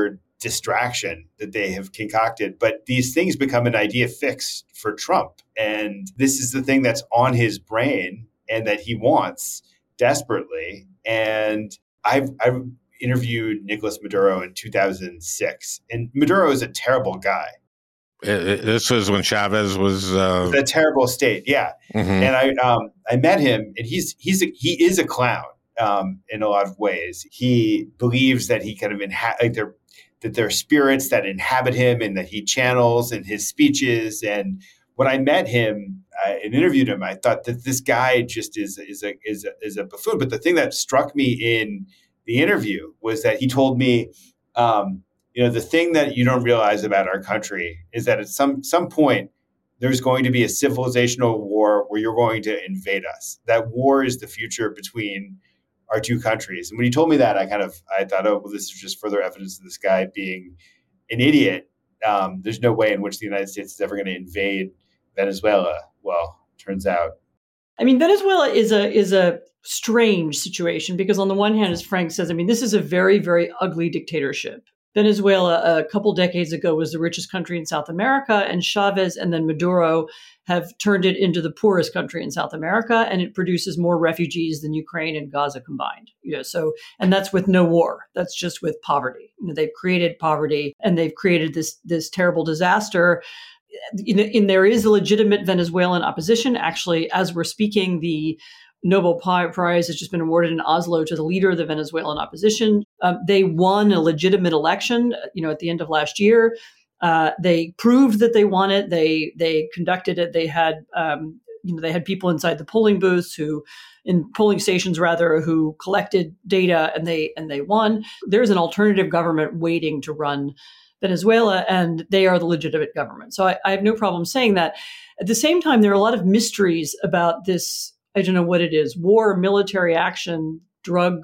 distraction that they have concocted. But these things become an idea fix for Trump. And this is the thing that's on his brain and that he wants desperately. And I've, I've interviewed Nicolas Maduro in two thousand six. And Maduro is a terrible guy. It, it, this was when Chavez was uh... the terrible state, yeah. Mm-hmm. And I um, I met him, and he's he's a, he is a clown um, in a lot of ways. He believes that he kind of inha- like there that there are spirits that inhabit him, and that he channels in his speeches. And when I met him uh, and interviewed him, I thought that this guy just is is a is a, is a buffoon. But the thing that struck me in the interview was that he told me. Um, You know, the thing that you don't realize about our country is that at some some point, there's going to be a civilizational war where you're going to invade us. That war is the future between our two countries. And when he told me that, I kind of, I thought, oh, well, this is just further evidence of this guy being an idiot. Um, there's no way in which the United States is ever going to invade Venezuela. Well, turns out. I mean, Venezuela is a is a strange situation because on the one hand, as Frank says, I mean, this is a very, very ugly dictatorship. Venezuela, a couple decades ago, was the richest country in South America, and Chavez and then Maduro have turned it into the poorest country in South America, and it produces more refugees than Ukraine and Gaza combined. You know, so, and that's with no war. That's just with poverty. You know, they've created poverty, and they've created this this terrible disaster. In, in there is a legitimate Venezuelan opposition. Actually, as we're speaking, the Nobel Prize has just been awarded in Oslo to the leader of the Venezuelan opposition. Um, they won a legitimate election, you know, at the end of last year. Uh, they proved that they won it. They they conducted it. They had um, you know they had people inside the polling booths who, in polling stations rather, who collected data, and they and they won. There's an alternative government waiting to run Venezuela, and they are the legitimate government. So I, I have no problem saying that. At the same time, there are a lot of mysteries about this. I don't know what it is, war, military action, drug,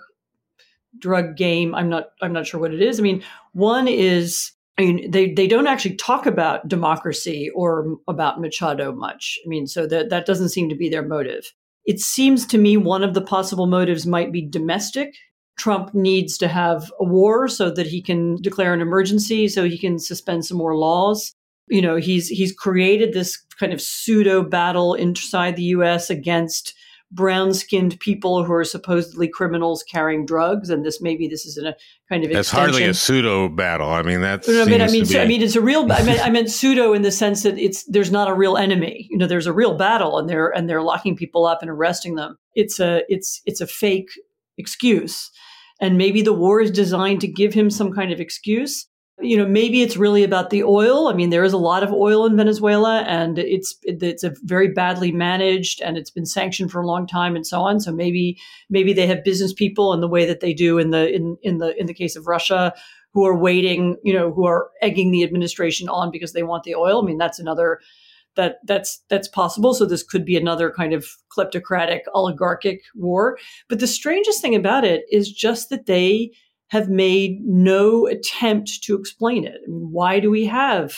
drug game. I'm not, I'm not sure what it is. I mean, one is, I mean, they, they don't actually talk about democracy or about Machado much. I mean, so that, that doesn't seem to be their motive. It seems to me one of the possible motives might be domestic. Trump needs to have a war so that he can declare an emergency, so he can suspend some more laws. You know, he's he's created this kind of pseudo battle inside the U S against brown-skinned people who are supposedly criminals carrying drugs, and this maybe this is in a kind of it's extension. Hardly a pseudo battle. I mean, that's no, I mean, I mean, be... I mean, it's a real. I mean, I meant pseudo in the sense that it's there's not a real enemy. You know, there's a real battle, and they're and they're locking people up and arresting them. It's a it's it's a fake excuse, and maybe the war is designed to give him some kind of excuse. You know, maybe it's really about the oil. I mean, there is a lot of oil in Venezuela, and it's it's a very badly managed, and it's been sanctioned for a long time, and so on. So maybe maybe they have business people in the way that they do in the in in the in the case of Russia, who are waiting, you know, who are egging the administration on because they want the oil. I mean, that's another that that's that's possible. So this could be another kind of kleptocratic, oligarchic war. But the strangest thing about it is just that they have made no attempt to explain it. I mean, why do we have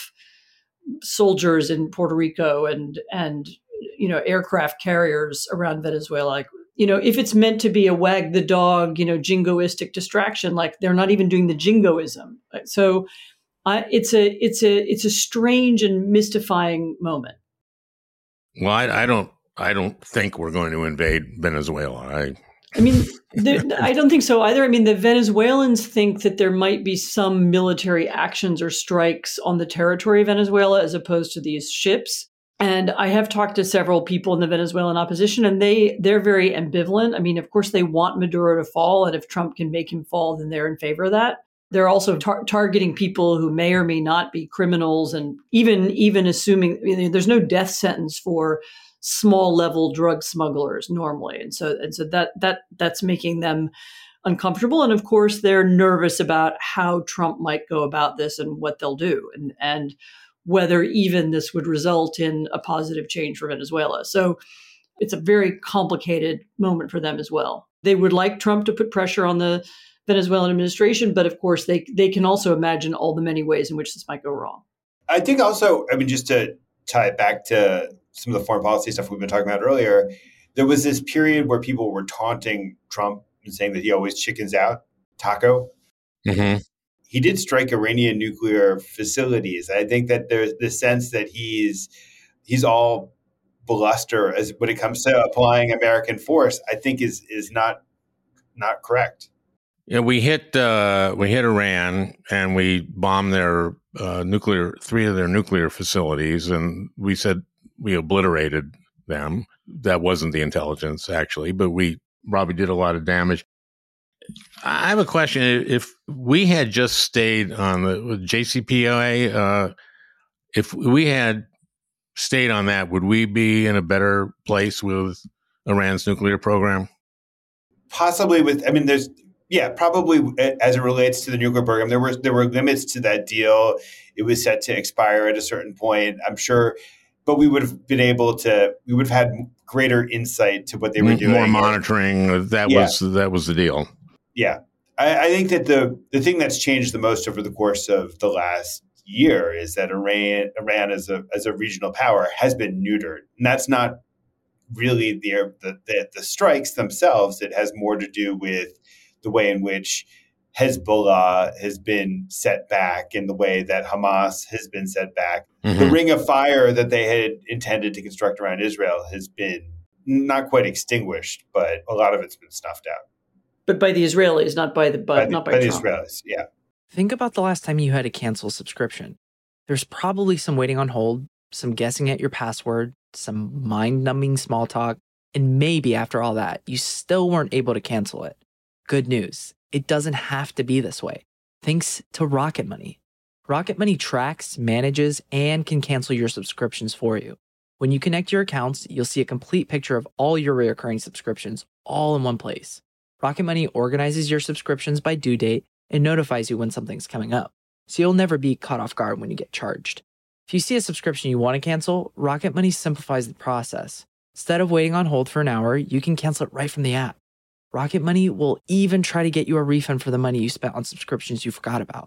soldiers in Puerto Rico and and you know aircraft carriers around Venezuela? Like, you know, if it's meant to be a wag the dog, you know, jingoistic distraction, like they're not even doing the jingoism. So uh, it's a it's a it's a strange and mystifying moment. Well, I, I don't I don't think we're going to invade Venezuela. I. I mean, I don't think so either. I mean, the Venezuelans think that there might be some military actions or strikes on the territory of Venezuela as opposed to these ships. And I have talked to several people in the Venezuelan opposition, and they, they're very ambivalent. I mean, of course, they want Maduro to fall, and if Trump can make him fall, then they're in favor of that. They're also tar- targeting people who may or may not be criminals, and even, even assuming, I mean, there's no death sentence for small level drug smugglers normally. And so, and so that, that, that's making them uncomfortable. And of course, they're nervous about how Trump might go about this and what they'll do, and, and whether even this would result in a positive change for Venezuela. So it's a very complicated moment for them as well. They would like Trump to put pressure on the Venezuelan administration, but of course they, they can also imagine all the many ways in which this might go wrong. I think also, I mean, just to tie it back to some of the foreign policy stuff we've been talking about earlier, there was this period where people were taunting Trump and saying that he always chickens out, Taco. Mm-hmm. he did strike Iranian nuclear facilities. I think that there's the sense that he's he's all bluster as when it comes to applying American force, I think is is not not correct. Yeah, we hit uh, we hit Iran and we bombed their uh, nuclear three of their nuclear facilities, and we said we obliterated them. That wasn't the intelligence actually, but we probably did a lot of damage. I have a question. If we had just stayed on the J C P O A, uh, if we had stayed on that, would we be in a better place with Iran's nuclear program? Possibly with, I mean, there's, yeah, probably as it relates to the nuclear program, there were, there were limits to that deal. It was set to expire at a certain point, I'm sure, but we would have been able to, we would have had greater insight to what they were doing. More monitoring. That yeah. was, that was the deal. Yeah. I, I think that the, the thing that's changed the most over the course of the last year is that Iran, Iran as a as a regional power has been neutered, and that's not really the, the the the strikes themselves. It has more to do with the way in which Hezbollah has been set back, and the way that Hamas has been set back. Mm-hmm. The ring of fire that they had intended to construct around Israel has been not quite extinguished, but a lot of it's been snuffed out. But by the Israelis, not by the but by the, not by, by the Trump. Israelis. Yeah. Think about the last time you had to cancel a subscription. There's probably some waiting on hold, some guessing at your password, some mind-numbing small talk, and maybe after all that, you still weren't able to cancel it. Good news. It doesn't have to be this way. Thanks to Rocket Money. Rocket Money tracks, manages, and can cancel your subscriptions for you. When you connect your accounts, you'll see a complete picture of all your recurring subscriptions all in one place. Rocket Money organizes your subscriptions by due date and notifies you when something's coming up, so you'll never be caught off guard when you get charged. If you see a subscription you want to cancel, Rocket Money simplifies the process. Instead of waiting on hold for an hour, you can cancel it right from the app. Rocket Money will even try to get you a refund for the money you spent on subscriptions you forgot about.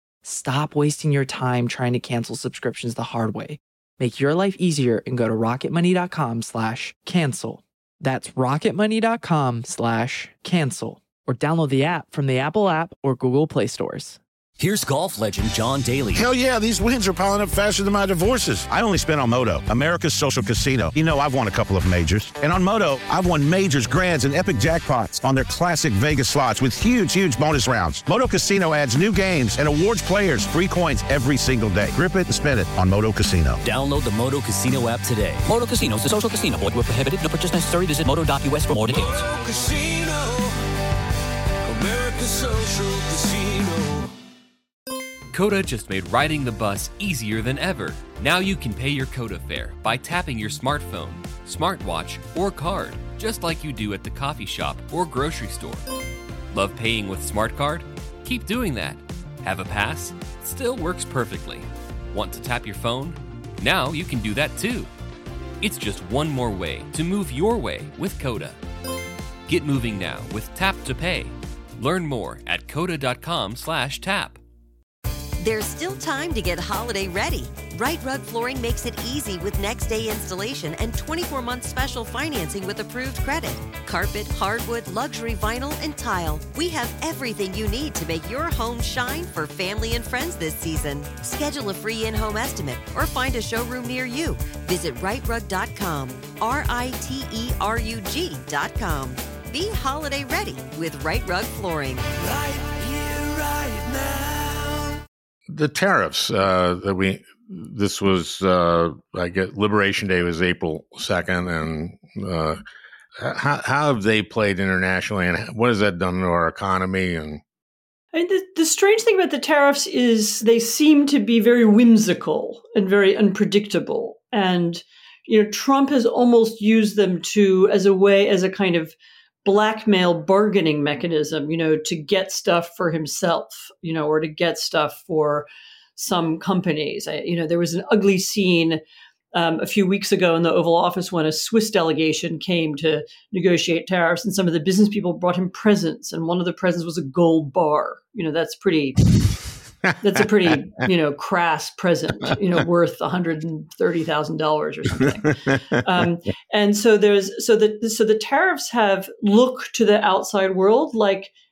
Stop wasting your time trying to cancel subscriptions the hard way. Make your life easier and go to rocketmoney.com slash cancel. That's rocketmoney.com slash cancel. Or download the app from the Apple app or Google Play stores. Here's golf legend John Daly. Hell yeah, these wins are piling up faster than my divorces. I only spent on Moto, America's social casino. You know, I've won a couple of majors. And on Moto, I've won majors, grands, and epic jackpots on their classic Vegas slots with huge, huge bonus rounds. Moto Casino adds new games and awards players free coins every single day. Grip it and spin it on Moto Casino. Download the Moto Casino app today. Moto Casino is a social casino. Void where prohibited. No purchase necessary. Visit moto dot u s for more details. Moto Casino, America's social casino. Coda just made riding the bus easier than ever. Now you can pay your Coda fare by tapping your smartphone, smartwatch, or card, just like you do at the coffee shop or grocery store. Love paying with SmartCard? Keep doing that. Have a pass? Still works perfectly. Want to tap your phone? Now you can do that too. It's just one more way to move your way with Coda. Get moving now with Tap to Pay. Learn more at coda.com slash tap. There's still time to get holiday ready. Right Rug Flooring makes it easy with next day installation and twenty-four month special financing with approved credit. Carpet, hardwood, luxury vinyl, and tile. We have everything you need to make your home shine for family and friends this season. Schedule a free in-home estimate or find a showroom near you. Visit right rug dot com, R I T E R U G dot com. Be holiday ready with Right Rug Flooring. Right here, right now. The tariffs uh, that we, this was, uh, I guess, Liberation Day was April second, and uh, how, how have they played internationally, and what has that done to our economy? And I mean, the, the strange thing about the tariffs is they seem to be very whimsical and very unpredictable. And, you know, Trump has almost used them to, as a way, as a kind of blackmail bargaining mechanism, you know, to get stuff for himself, you know, or to get stuff for some companies. I, you know, there was an ugly scene um, a few weeks ago in the Oval Office when a Swiss delegation came to negotiate tariffs, and some of the business people brought him presents, and one of the presents was a gold bar. You know, that's pretty. That's a pretty, you know, crass present, you know, worth one hundred thirty thousand dollars or something. Um, and so there's, so the, so the tariffs have looked to the outside world like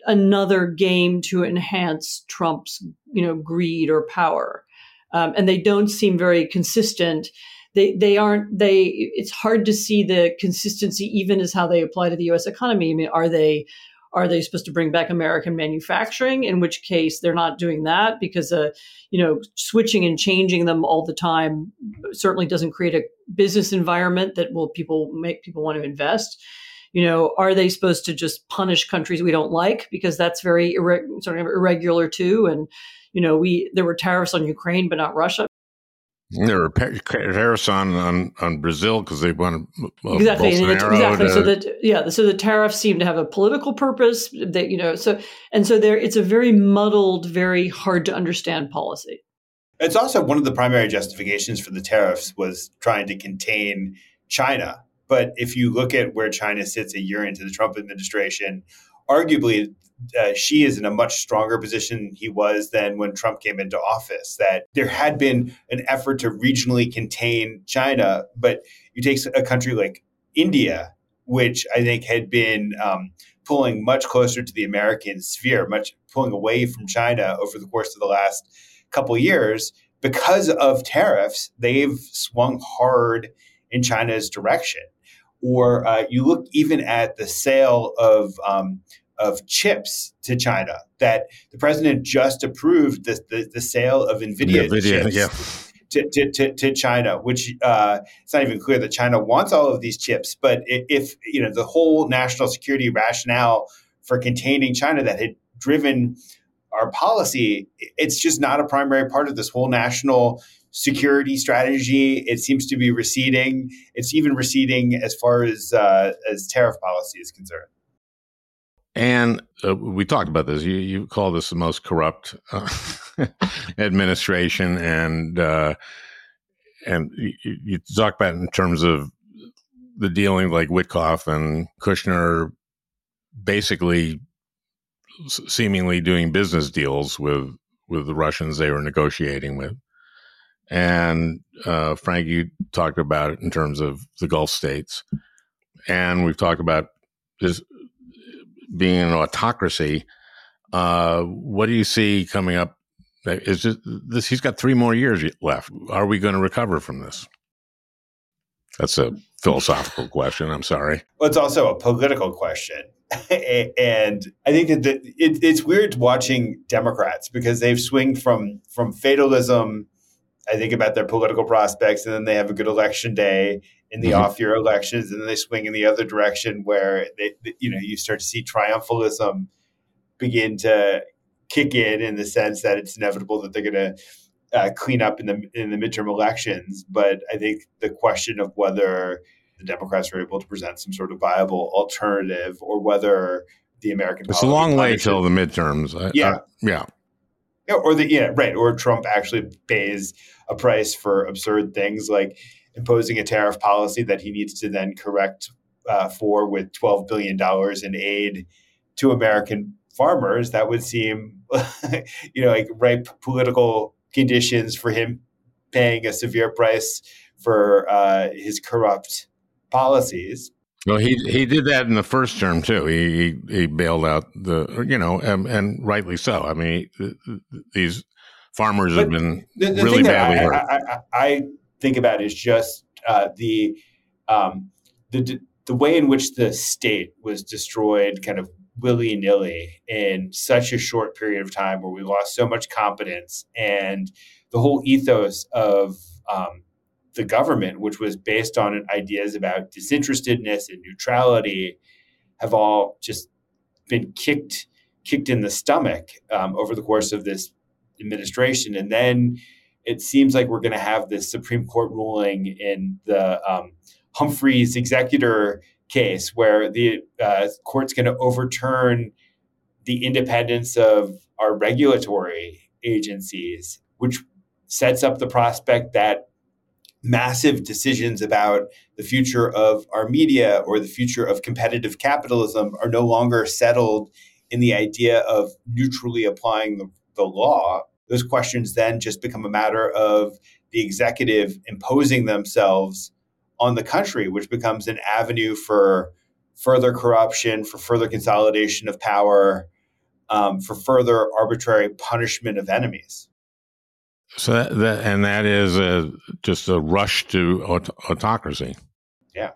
another game to enhance Trump's, you know, greed or power. Um, and they don't seem very consistent. They they aren't they. It's hard to see the consistency even as how they apply to the U S economy. I mean, are they are they supposed to bring back American manufacturing? In which case, they're not doing that because uh, you know, switching and changing them all the time certainly doesn't create a business environment that will people make people want to invest. You know, are they supposed to just punish countries we don't like because that's very irre- sort of irregular too? And you know, we there were tariffs on Ukraine, but not Russia. There were tariffs on, on, on Brazil because they wanted uh, exactly, Bolsonaro exactly. To... So that yeah, so the tariffs seem to have a political purpose. That you know, so and so there, it's a very muddled, very hard to understand policy. It's also one of the primary justifications for the tariffs was trying to contain China. But if you look at where China sits a year into the Trump administration, arguably. Uh, Xi is in a much stronger position he was than when Trump came into office, that there had been an effort to regionally contain China. But you take a country like India, which I think had been um, pulling much closer to the American sphere, much pulling away from China over the course of the last couple of years. Because of tariffs, they've swung hard in China's direction. Or uh, you look even at the sale of um, of chips to China, that the president just approved the, the, the sale of NVIDIA, NVIDIA chips yeah. to, to, to, to China, which uh, it's not even clear that China wants all of these chips. But if, you know, the whole national security rationale for containing China that had driven our policy, it's just not a primary part of this whole national security strategy. It seems to be receding. It's even receding as far as uh, as tariff policy is concerned. And uh, we talked about this. You, you call this the most corrupt uh, administration, and uh, and you, you talk about it in terms of the dealing, like Witkoff and Kushner, basically seemingly doing business deals with with the Russians they were negotiating with. And uh, Frank, you talked about it in terms of the Gulf states, and we've talked about this being an autocracy. Uh, what do you see coming up? Is just this? He's got three more years left. Are we going to recover from this? That's a philosophical question. I'm sorry. Well, it's also a political question. And I think that the, it, it's weird watching Democrats because they've swung from from fatalism. I think about their political prospects, and then they have a good election day in the mm-hmm. off-year elections, and then they swing in the other direction where they, you know, you start to see triumphalism begin to kick in, in the sense that it's inevitable that they're going to uh, clean up in the in the midterm elections. But I think the question of whether the Democrats are able to present some sort of viable alternative, or whether the American it's a long way till the midterms. I, yeah, I, yeah. Yeah, or the yeah, right. Or Trump actually pays a price for absurd things like imposing a tariff policy that he needs to then correct uh, for with twelve billion dollars in aid to American farmers. That would seem, you know, like ripe political conditions for him paying a severe price for uh, his corrupt policies. Well, he he did that in the first term too. He he, he bailed out the, you know, and, and rightly so. I mean, these farmers but have been the, the really badly I, hurt. I, I, I think about is just uh, the um, the the way in which the state was destroyed, kind of willy nilly, in such a short period of time, where we lost so much competence, and the whole ethos of um, the government, which was based on ideas about disinterestedness and neutrality, have all just been kicked kicked in the stomach um, over the course of this administration. And then it seems like we're going to have this Supreme Court ruling in the um, Humphreys executor case, where the uh, court's going to overturn the independence of our regulatory agencies, which sets up the prospect that massive decisions about the future of our media or the future of competitive capitalism are no longer settled in the idea of neutrally applying the, the law. Those questions then just become a matter of the executive imposing themselves on the country, which becomes an avenue for further corruption, for further consolidation of power, um, for further arbitrary punishment of enemies. So that, that and that is a, just a rush to aut- autocracy. Yeah.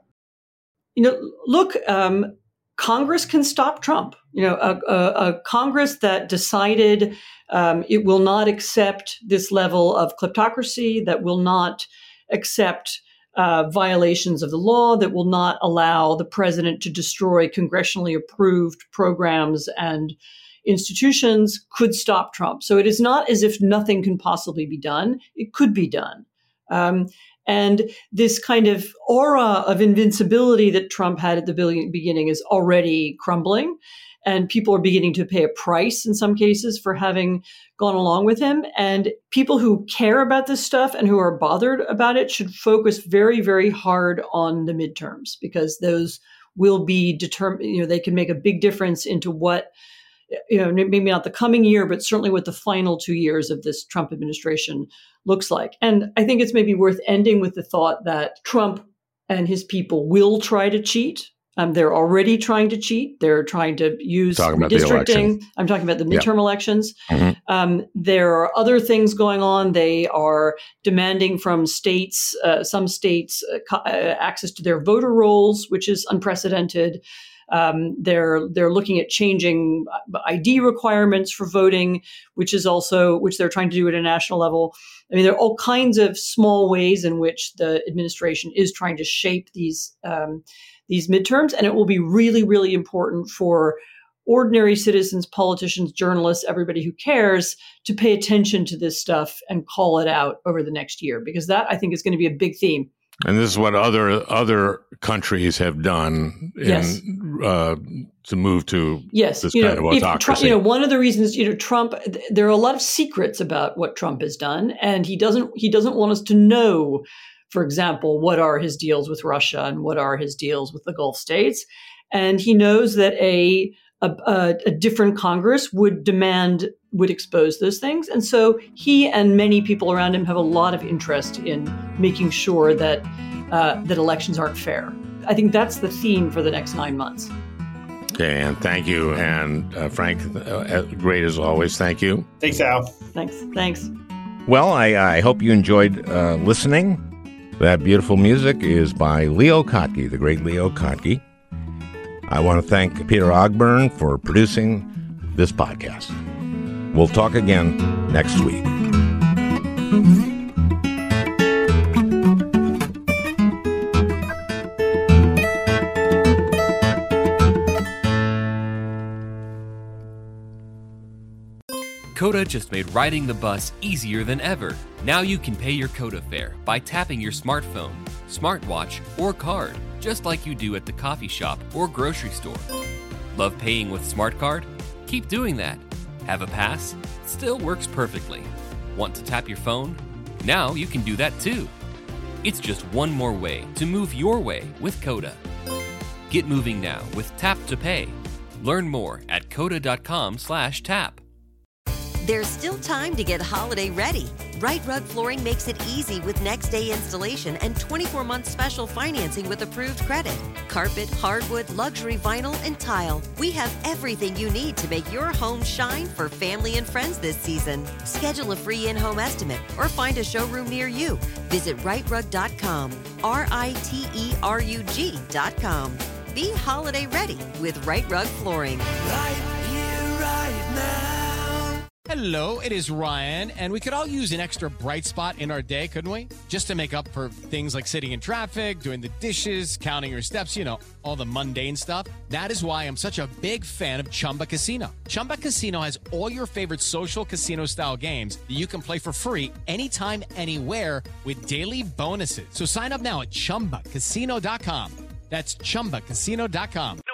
You know, look, um, Congress can stop Trump. You know, a, a, a Congress that decided um, it will not accept this level of kleptocracy, that will not accept uh, violations of the law, that will not allow the president to destroy congressionally approved programs and institutions, could stop Trump. So it is not as if nothing can possibly be done. It could be done. Um, and this kind of aura of invincibility that Trump had at the beginning is already crumbling. And people are beginning to pay a price in some cases for having gone along with him. And people who care about this stuff and who are bothered about it should focus very, very hard on the midterms, because those will be determined, you know, they can make a big difference into what, you know, maybe not the coming year, but certainly what the final two years of this Trump administration looks like. And I think it's maybe worth ending with the thought that Trump and his people will try to cheat. Um, they're already trying to cheat. They're trying to use redistricting. I'm talking about the midterm yeah. elections. Mm-hmm. Um, there are other things going on. They are demanding from states, uh, some states, uh, co- uh, access to their voter rolls, which is unprecedented. Um, they're they're looking at changing I D requirements for voting, which is also which they're trying to do at a national level. I mean, there are all kinds of small ways in which the administration is trying to shape these um, these midterms, and it will be really, really important for ordinary citizens, politicians, journalists, everybody who cares to pay attention to this stuff and call it out over the next year, because that, I think, is going to be a big theme. And this is what other other countries have done in, yes. uh, to move to yes. this you kind know, of if autocracy. Trump, you know, one of the reasons, you know, Trump, there are a lot of secrets about what Trump has done, and he doesn't he doesn't want us to know, for example, what are his deals with Russia and what are his deals with the Gulf states. And he knows that a a, a different Congress would demand, would expose those things. And so he and many people around him have a lot of interest in making sure that uh, that elections aren't fair. I think that's the theme for the next nine months. Okay, and thank you. And uh, Frank, uh, great as always. Thank you. Thanks, Al. Thanks. Thanks. Well, I, I hope you enjoyed uh, listening. That beautiful music is by Leo Kottke, the great Leo Kottke. I want to thank Peter Ogburn for producing this podcast. We'll talk again next week. Coda just made riding the bus easier than ever. Now you can pay your Coda fare by tapping your smartphone, smartwatch, or card, just like you do at the coffee shop or grocery store. Love paying with Smart Card? Keep doing that. Have a pass? Still works perfectly. Want to tap your phone? Now you can do that too. It's just one more way to move your way with Coda. Get moving now with Tap to Pay. Learn more at coda.com slash tap. There's still time to get holiday ready. Right Rug Flooring makes it easy with next day installation and twenty-four month special financing with approved credit. Carpet, hardwood, luxury vinyl, and tile. We have everything you need to make your home shine for family and friends this season. Schedule a free in-home estimate or find a showroom near you. Visit right rug dot com, R I T E R U G dot com. Be holiday ready with Right Rug Flooring. Right here, right now. Hello, it is Ryan, and we could all use an extra bright spot in our day, couldn't we? Just to make up for things like sitting in traffic, doing the dishes, counting your steps, you know, all the mundane stuff. That is why I'm such a big fan of Chumba Casino. Chumba Casino has all your favorite social casino-style games that you can play for free anytime, anywhere with daily bonuses. So sign up now at chumba casino dot com. That's chumba casino dot com.